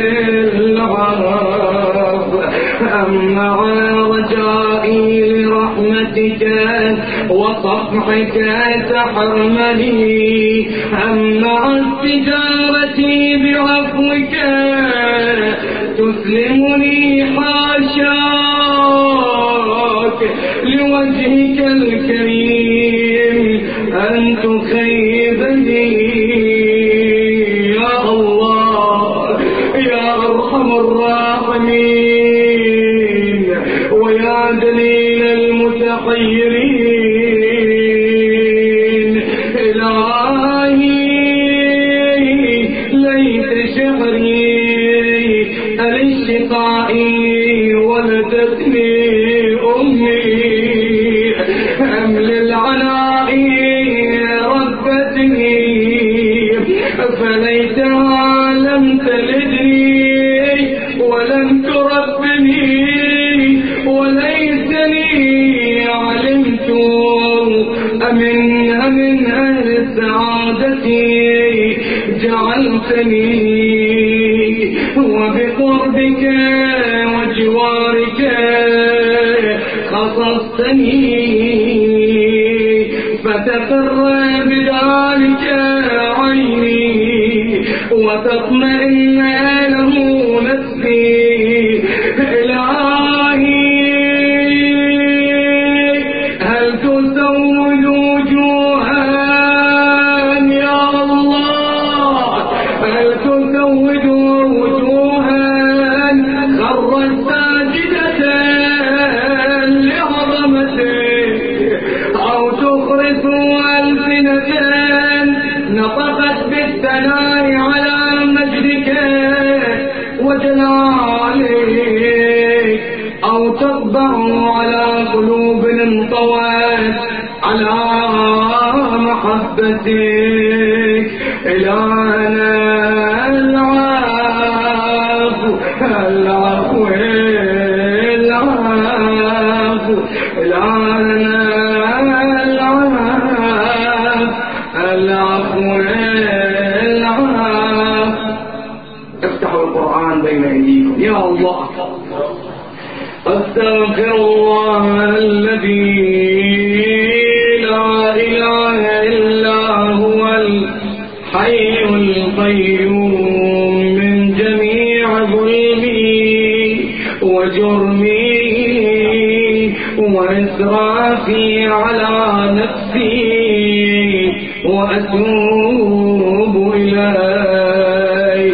Speaker 1: أمع رجائي لرحمة بك وصفحك تحرمني، أما استجارتي بعفوك تسلمني حاشاك لوجهك الكريم أن تخيبني. يا الله يا أرحم الراحمين ويا دليل المتحيرين، إلهي ليت شعري الاشتقائي ولدتني أمي، أمل العناء ربتني فليتها لم تلدني ولم تربني، وليتني علمت أمن أمن أهل سعادتي جعلتني، وبقربك وجوارك خصصتني، فتقر بذلك عيني وتطمئن له نفسي. إلهي هل تسود وجوها يا الله، هل تسود وجوها خرت ساجدة لعظمتك، أو تخرس ألسنة نطقت بالثناء على مجدك وجلالك، أو تطبع على قلوب انطوت على محبتك. إلهنا العفو العفو العفو، إلهنا العفو العفو. افتحوا القرآن بين أيديكم. يا الله أستغفر الله الذي لا إله إلا هو الحي القيوم من جميع ظلمي وجرمي وإسرافي على نفسي، وأتوب إليه.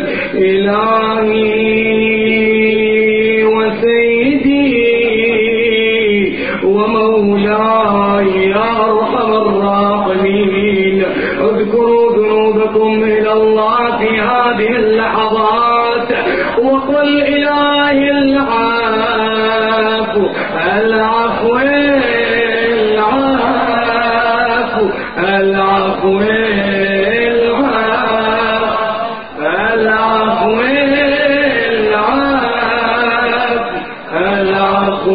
Speaker 1: إلهي وسيدي ومولاي يا أرحم الراحمين، اذكروا ذنوبكم إلى الله في هذه اللحظات وقل إلهي العفو العفو العفو العفو العفو العفو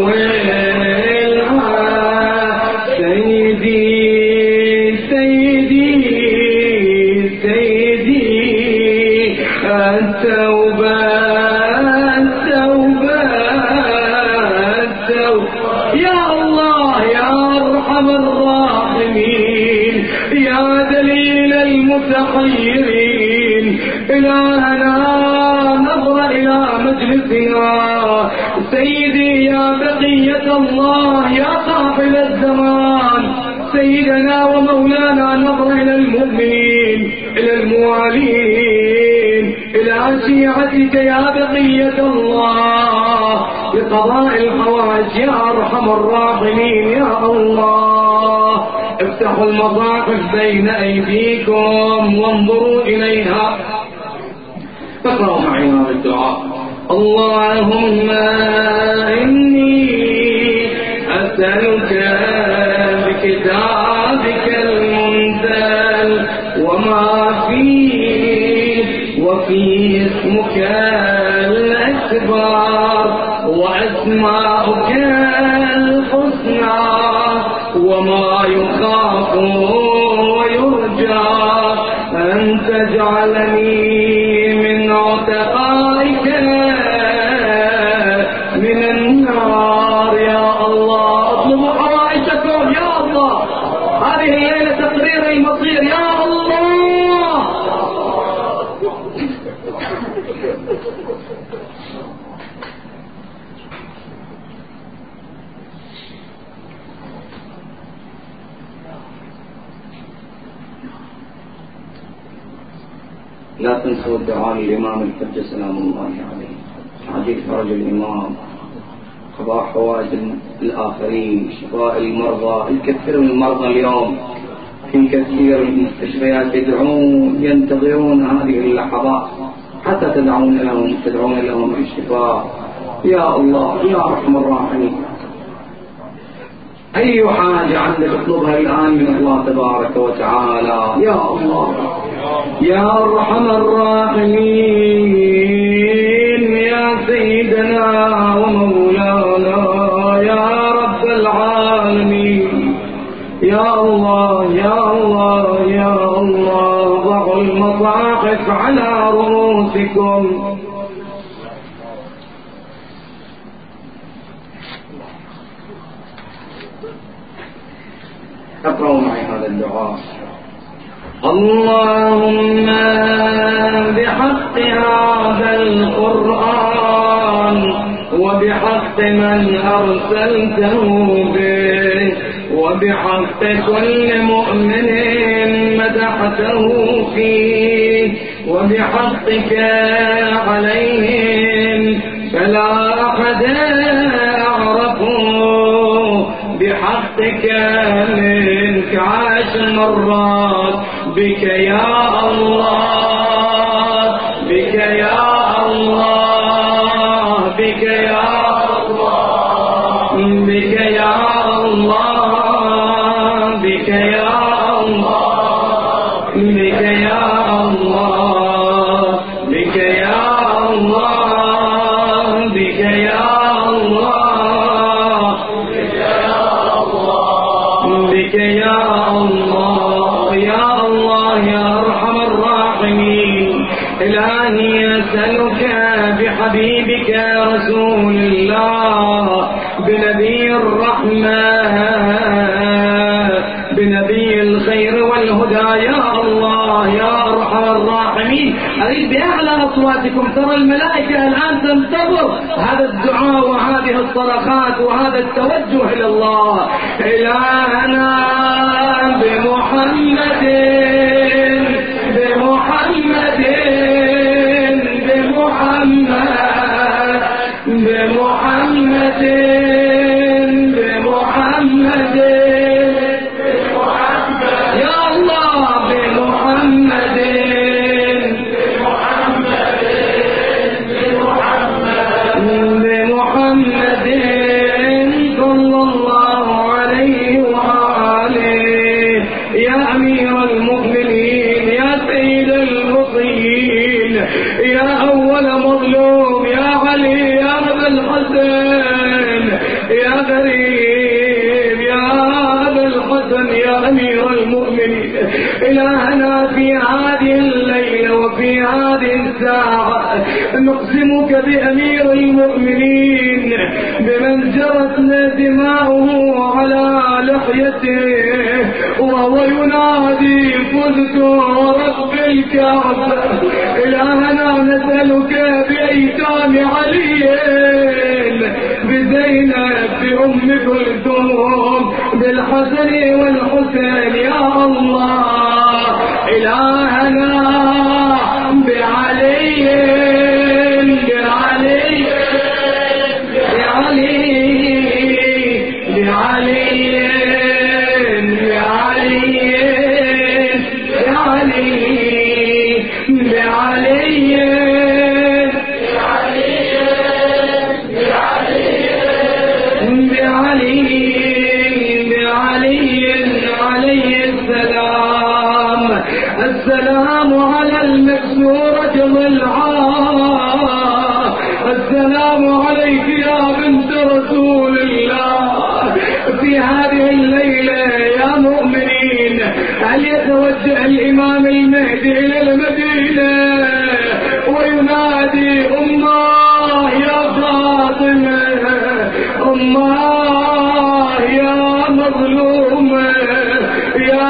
Speaker 1: سيدي سيدي سيدي التوبة التوبة التوبة. يا الله يا أرحم الراحمين يا دليل المتحيرين، إلهنا نظر إلى مجلسنا. سيدي يا بقية الله يا صاحب الزمان، سيدنا ومولانا نظر إلى المؤمنين إلى الموالين إلى شيعتك يا بقية الله بقضاء الحوائج يا أرحم الراحمين. يا الله افتحوا المصاحف بين أيديكم وانظروا إليها، فاقرأوا معي هذا الدعاء. اللهم إني أسألك بكتابك المنزل وما فيه وفيه اسمك الأكبر وأسماؤك الحسنى وما يخاف ويرجى أن تجعلني من عتقائك من النار. يا الله اطلبوا حوائجكم لا تنسوا الدعاء للإمام الحجة سلام الله عليه، عجيب فرج الإمام، قضاء حوائج الآخرين، شفاء المرضى. الكثير من المرضى اليوم في كثير من المستشفيات يدعون ينتظرون هذه اللحظات حتى تدعون لهم تدعون لهم بالشفاء. يا الله يا أرحم الراحمين، أي حاجة عندك اطلبها الآن من الله تبارك وتعالى. يا الله يا أرحم الراحمين، يا سيدنا ومولانا يا رب العالمين. يا الله يا الله يا الله، ضعوا المصاحف على رؤوسكم. اقرأوا معي هذا الدعاء. اللهم بحق هذا القرآن وبحق من أرسلته به وبحق كل مؤمن مدحته فيه وبحقك عليهم فلا أحد أعرفه بحقك منك عشر مرات. بك يا الله بك يا الله بك يا الله بك يا الله بك يا الله بك يا الله بك يا الله بك يا الله بك يا الله يا الله يا أرحم الراحمين. إلهي أسألك بحبيبك رسول الله بنبي الرحمة بنبي الخير والهدى يا الله يا أرحم الراحمين. أريد بأعلى أصواتكم، ترى الملائكة الآن تنتظر هذا الدعاء وهذه الصرخات وهذا التوجه إلى الله. إلهنا بمحمد بمحمد بمحمد بمحمد بمحمد يا الله بمحمد بمحمد بمحمد صلى الله عليه وآله. يا أمير المؤمنين يا سيد المطيعين يا أول مظلوم يا علي يا أبا الحسن يا غريب يا أبا الحسن يا أمير المؤمنين. إلهنا في هذه الليلة وفي هذه الساعة نقسمك بأمير المؤمنين بمن جرت دماؤه على لحيته وهو ينادي فزت رب الكعبة. إلهنا نسألك بأيتام علي بزينب بأم كلثوم بالحسن والحسين يا الله. إلهنا بعلي بعلي بعلي بعلي السلام على المكسورة ضلعها. السلام عليك يا بنت رسول الله. في هذه الليلة يا مؤمنين هل يتوجه الإمام المهدي إلى المدينة وينادي أماه يا فاطمة أماه يا مظلومة يا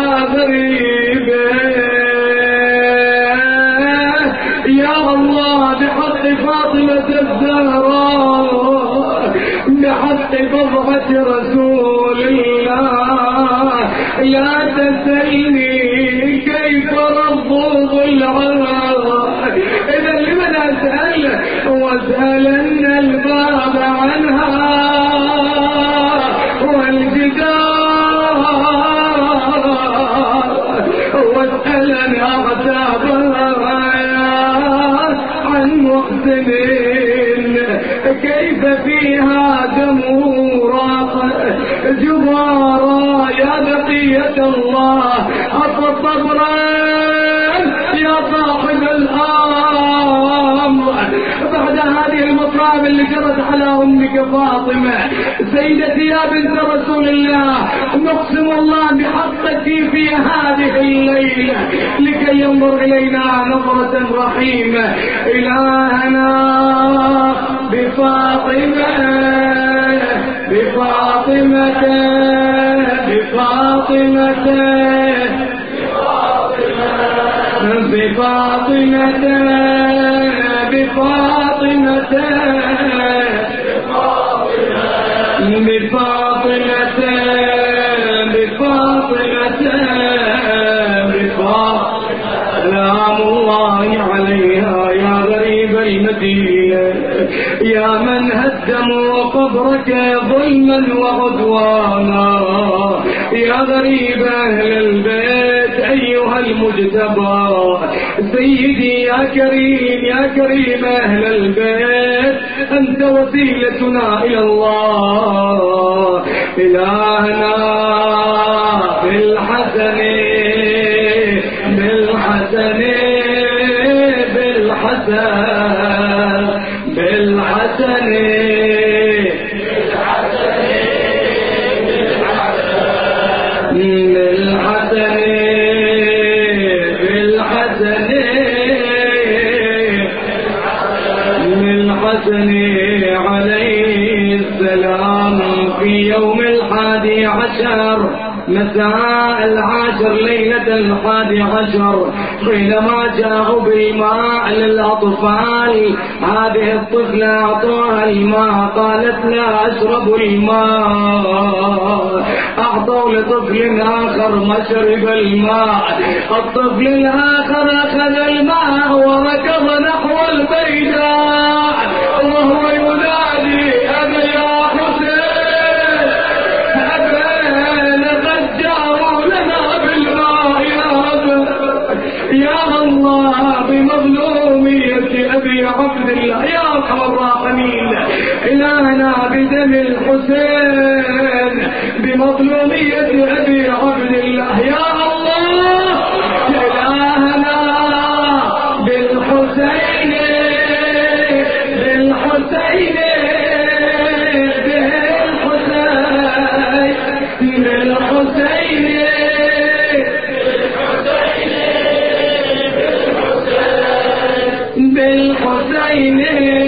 Speaker 1: غريبة يا الله بحق فاطمة الزهراء بحق بضعة رسول الله لا تسألني كيف رضوض العراء إذا لمن أسأل واسألن الباب عنها والجدار واسألن أعتابها عن محسنين كيف فيها دمورا جبارا يا بقية الله أتصبرا يا صاحب الأمر بعد هذه المصائب اللي جرت على أمك فاطمة سيدتي يا بنت رسول الله نقسم الله بحقك في هذه الليلة لكي ينظر إلينا نظرة رحيمة إلهنا بفاطمة بفاطمة بفاطمة بفاطمة بفاطمة بفاطمة بفاطمة سلام الله عليها يا غريب المدينة يا من هدموا قبرك ظلما وعدوانا يا غريب أهل البيت أيها المجتبى سيدي يا كريم يا كريم أهل البيت أنت وسيلتنا إلى الله إلهنا بالحسن بالحسن بالحسن بالحسن عليه السلام في يوم الحادي عشر مساء العاشر ليلة الحادي عشر حينما جاءوا بالماء للأطفال هذه الطفلة أعطوها الماء قالت لا أشرب الماء أعطوا لطفل آخر ما شرب الماء الطفل الآخر أخذ الماء وركض نحو البيداء وهو ينادي أبا يا حسين أبا لقد جاءوا لنا بالماء يا أبا يا الله بمظلومية أبي عبد الله يا أرحم الراحمين إلهنا بدم الحسين بمظلومية أبي عبد الله يا الله إلهنا بالحسين بالحسين بالحسين بالحسين بالحسين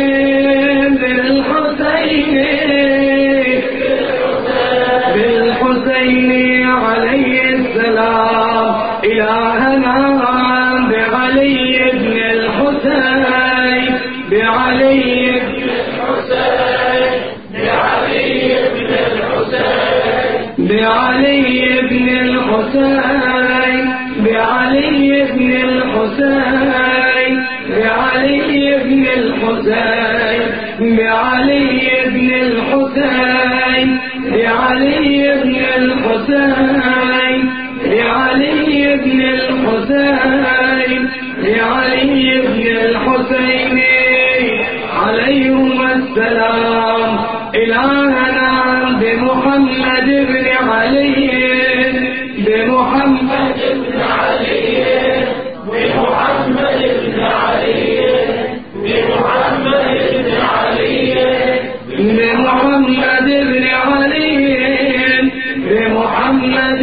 Speaker 1: بالحسين عليه السلام إلهنا بعلي بن الحسين بعلي بن الحسين بعلي بن الحسين بعلي بن الحسين بعلي بن الحسين بعلي بن الحسين بعلي بن الحسين بعلي بن الحسين بعلي بن الحسين بعلي بن الحسين عليهم السلام إلهنا بمحمد بن علي بمحمد بن علي بمحمد بن علي بمحمد بن علي بمحمد بن علي بمحمد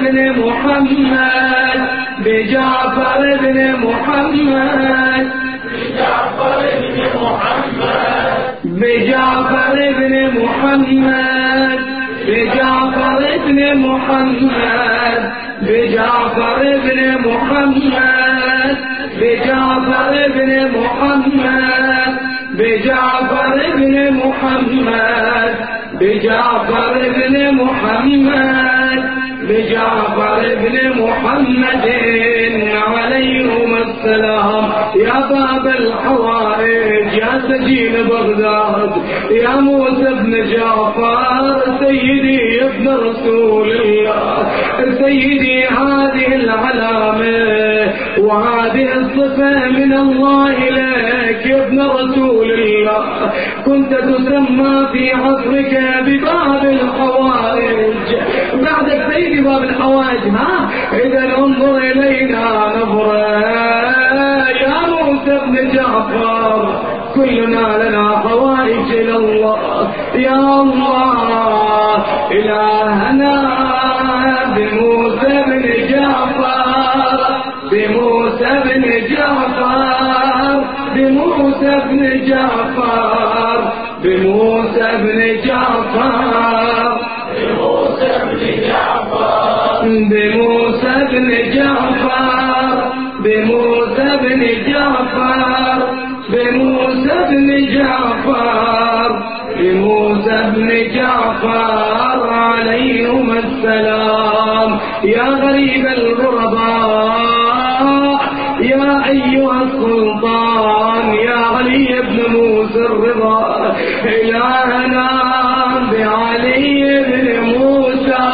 Speaker 1: بن محمد بجعفر بن محمد
Speaker 2: بجعفر بن محمد
Speaker 1: بجعفر بن محمد بجعفر بن محمد بجعفر بن محمد بجعفر بن محمد بجعفر بن محمد بجعفر بن محمد بجعفر بن محمد عليهم السلام. يا باب الحوائج يا سجين بغداد يا موسى بن جعفر سيدي ابن رسول الله سيدي هذه العلامة وهذه الصفة من الله لك يا ابن رسول الله. كنت تسمى في عصرك بباب الحوائج بعدك سيدي باب الحوائج. ها إذا انظر إلينا نظرة يا موسى بن جعفر كلنا لنا حوائج إلى الله. يا الله إلهنا بموسى بن جعفر بموسى بن جعفر بموسى بن جعفر بموسى بن جعفر
Speaker 2: بموسى بن جعفر
Speaker 1: بموسى بن جعفر بموسى بن جعفر بموسى بن جعفر بموسى بن جعفر عليهم السلام. يا غريب الغرباء يا أيها السلطان يا علي بن موسى الرضا إلهنا بعلي بن موسى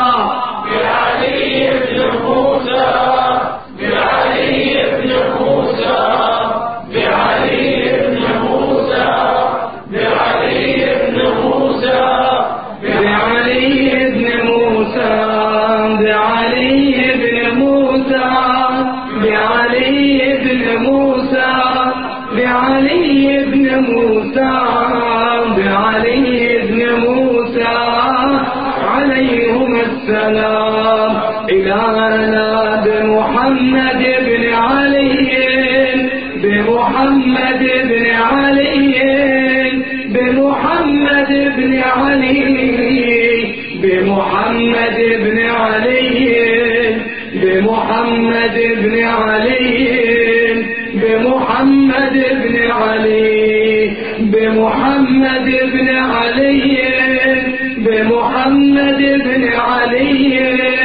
Speaker 2: بعلي بن موسى بعلي بن موسى بعلي بن موسى بعلي بن موسى
Speaker 1: بعلي بن موسى بعلي بن موسى بعلي بن موسى بعلي بن موسى بعلي بن موسى عليهم السلام. إلهنا بمحمد بن علي بمحمد بن علي بمحمد بن علي بمحمد بن علي بمحمد بن علي بمحمد بن علي بمحمد بن علي بمحمد بن علي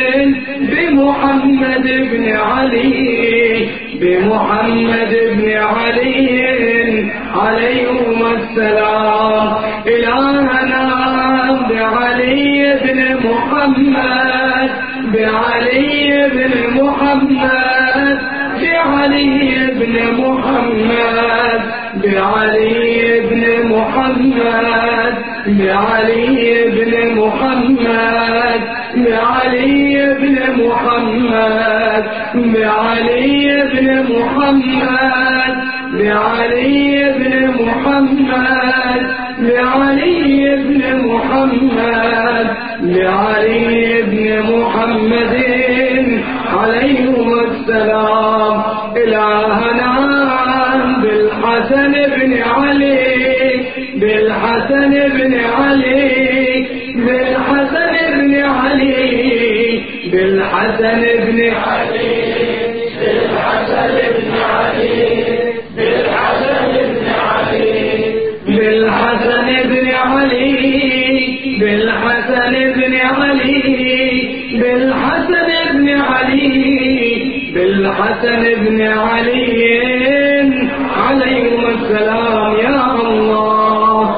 Speaker 1: بمحمد بن علي بمحمد بن علي عليهم السلام. إلهنا بعلي بن محمد بعلي بن محمد بعلي بن محمد بعلي بن محمد بعلي بن محمد بعلي بن محمد بعلي بن محمد بعلي بن محمد بعلي بن محمد بعلي بن محمد عليهم السلام. إلهنا بالحسن بن علي بالحسن بن علي بالحسن بن علي بالحسن بن علي
Speaker 2: بالحسن بن علي بالحسن بن علي
Speaker 1: بالحسن بن علي بالحسن بن علي بالحسن بن علي بالحسن بن علي عليهم السلام. يا الله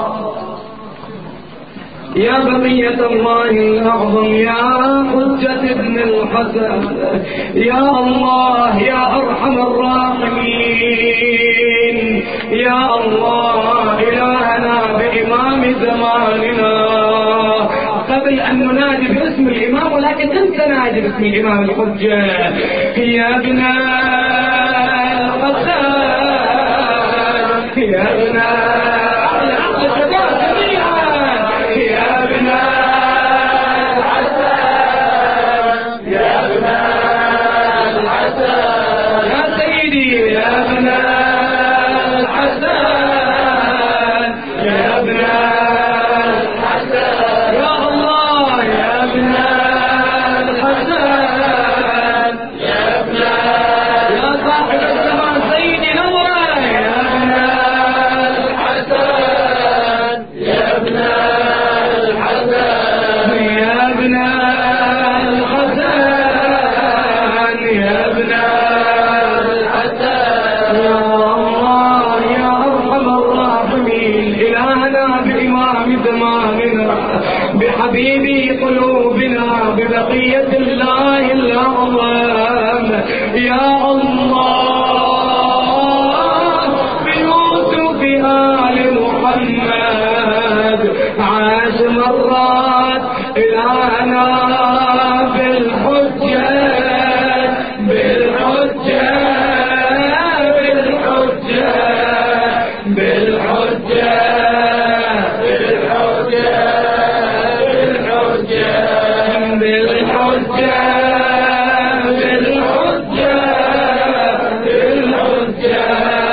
Speaker 1: يا بقية الله الأعظم يا حجة ابن الحسن يا الله يا أرحم الراحمين يا الله إلهنا بإمام زماننا. قبل أن ننادي باسم الإمام ولكن أنت نادي باسم الإمام الحجة يا ابن الحسن يا ابن
Speaker 2: يا
Speaker 1: يا الله بيوسف آل محمد عاش مرات إلهنا بالحجة بالحجة بالحجة بالحجة بالحجة بالحجة بالحجة بالحجة بالحجة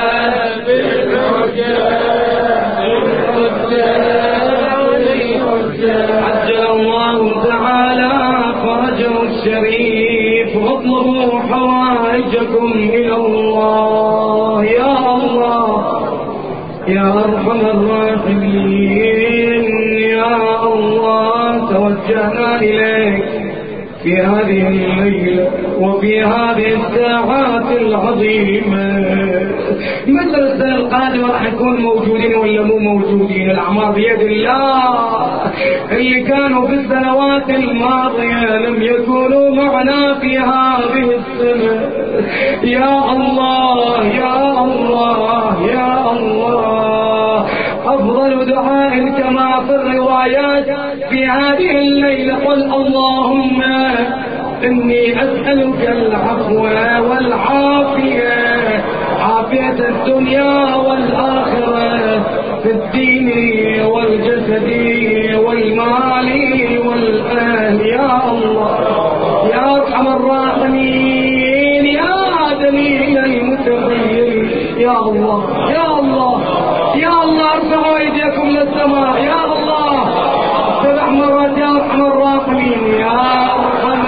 Speaker 1: بالحجة عجل الله تعالى فرجه الشريف واطلبوا حوائجكم إلى الله. يا الله يا أرحم الراحمين، يا الله توجهنا إليك في هذه الليلة وفي هذه الساعات العظيمة. مثل السنة القادمة راح نكون موجودين ولا مو موجودين، الأعمار بيد الله. اللي كانوا في السنوات الماضية لم يكونوا معنا في هذه السنة. يا الله يا الله يا الله، أفضل دعاء كما في الروايات في هذه الليلة قل اللهم إني أسألك العفو والعافية، عافية الدنيا والآخرة في الدين والجسد والمال والأهل. يا الله يا أرحم الراحمين، يا دليل المتقين، يا الله يا الله يا الله ارفعوا ايديكم للسماء. يا الله سبع مرات يا ارحم الراحمين، يا ارحم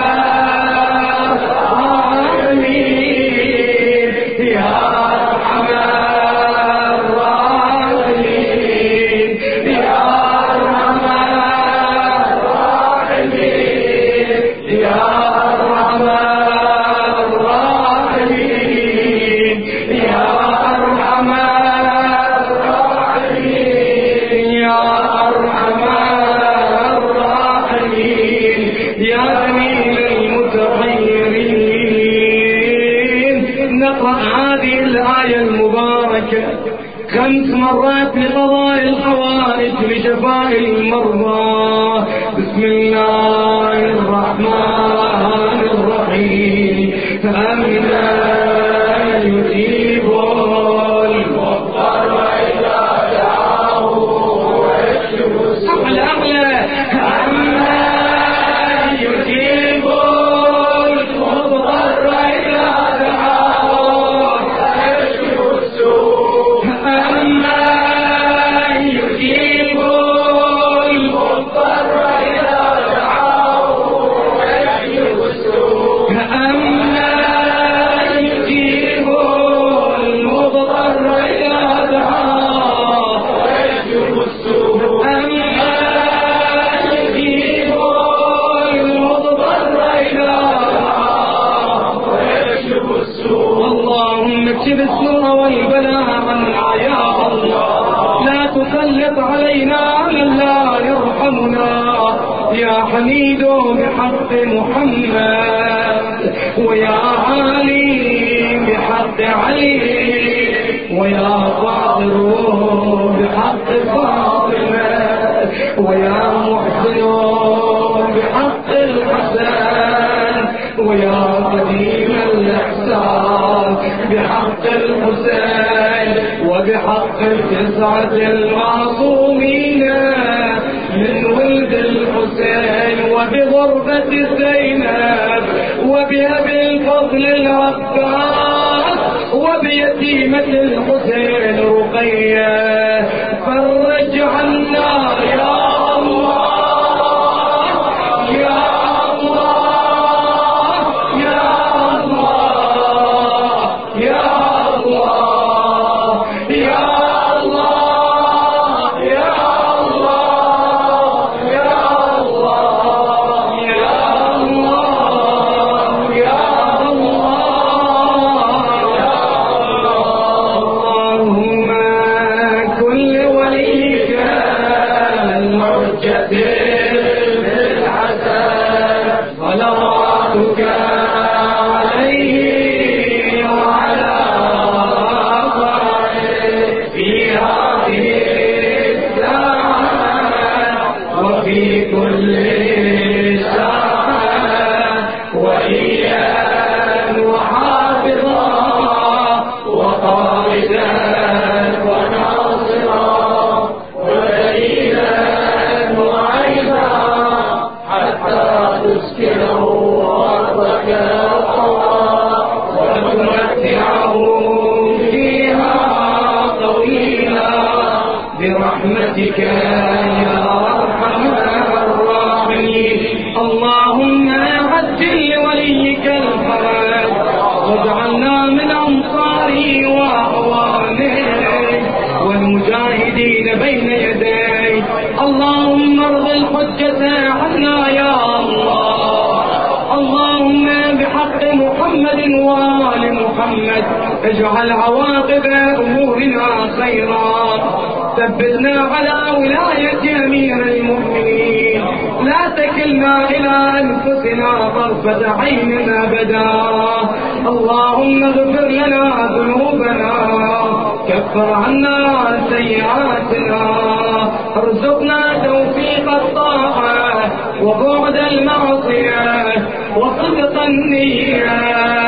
Speaker 1: الراحمين، يا ارحم الراحمين، يا ارحم الراحمين، يا ارحم الراحمين، يا ارحم خمس مرات لقضاء الحوائج لشفاء المرضى. بسم الله الرحمن الرحيم. أمنا يجيب المضطر إذا دعاه ويكشف السوء. أحلى أحلى أمنا يجيب المضطر إذا دعاه ويكشف السوء. أما يجيب المضطر إذا دعاه ويكشف السوء. أما يجيب المضطر إذا دعاه ويكشف السوء. أما يجيب المضطر إذا دعاه ويكشف السوء. اللهم اكشف السوء والبلاء عنا يا الله، لا تسلط علينا من لا يرحمنا. يا حميد بحق محمد، ويا علي بحق علي، ويا فاطر بحق فاطمة، ويا محسن بحق الحسن، ويا قديم الإحسان بحق الحسين، وبحق التسعة المعصومين من ولد الحسين، وبغربة زينب، وبأبي الفضل العباس، وبيتيمة الحسين رقية. فرج عنا يا الله يا الله يا الله يا الله يا الله يا الله يا الله يا الله يا الله. اللهم كل وليك واجعلنا من أنصاره وأعوانه والمجاهدين بين يديه. اللهم ارض الحجة عنا يا الله. اللهم بحق محمد وآل محمد اجعل عواقب أمورنا خيرا. ثبتنا على ولاية أمير المؤمنين، لا تكلنا إلى أنفسنا طرفة عين أبدا. اللهم اغفر لنا ذنوبنا، كفر عنا سيئاتنا، ارزقنا توفيق الطاعة وبعد المعصية وصدق النية.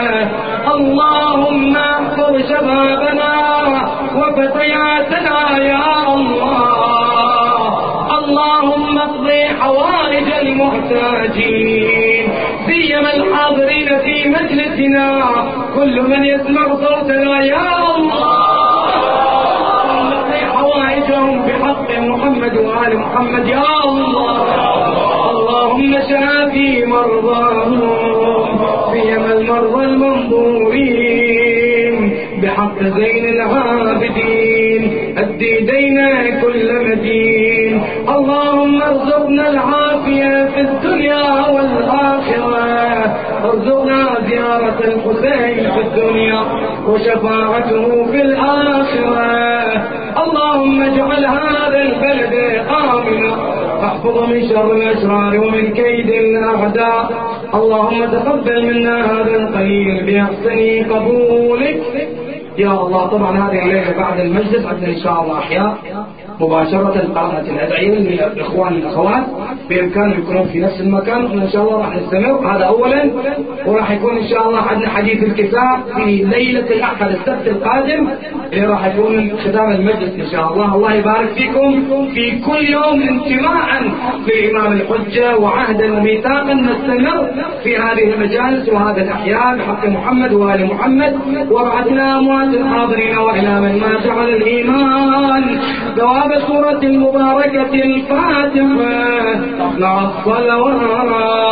Speaker 1: اللهم احفظ شبابنا وفتياتنا يا الله. اللهم اقضي حوائج المحتاجين، سيما الحاضرين في مجلسنا، كل من يسمع صوتنا يا الله. اقضي حوائجهم بحق محمد وآل محمد يا الله. اللهم شافي مرضاهم، سيما المرضى المنظورين، بحق زين العابدين أدي دينا كل مدين. اللهم ارزقنا العافية في الدنيا والآخرة، ارزقنا زيارة الحسين في الدنيا وشفاعته في الآخرة. اللهم اجعل هذا البلد آمنا، احفظ من شر الأشرار ومن كيد الأعداء. اللهم تقبل منا هذا القليل بأحسن قبولك يا الله. طبعا هذه الليلة بعد المجلس عندنا إن شاء الله أحياء مباشرة قراءة الأدعية للإخوان والأخوات، بإمكانهم يكونون في نفس المكان. إن شاء الله راح نستمر هذا أولا، وراح يكون إن شاء الله عندنا حديث الكتاب في ليلة الأحد السبت القادم اللي راح يكون ختام المجلس إن شاء الله. الله يبارك فيكم في كل يوم انتماء للإمام الحجة وعهدا وميثاقا نستمر في هذه المجالس وهذا الأحياء بحق محمد وآل محمد. وابعثنا أموات الحاضرين وإلى من ما جعل الإيمان ثواب سورة المباركة الفاتحة مع الصلوات.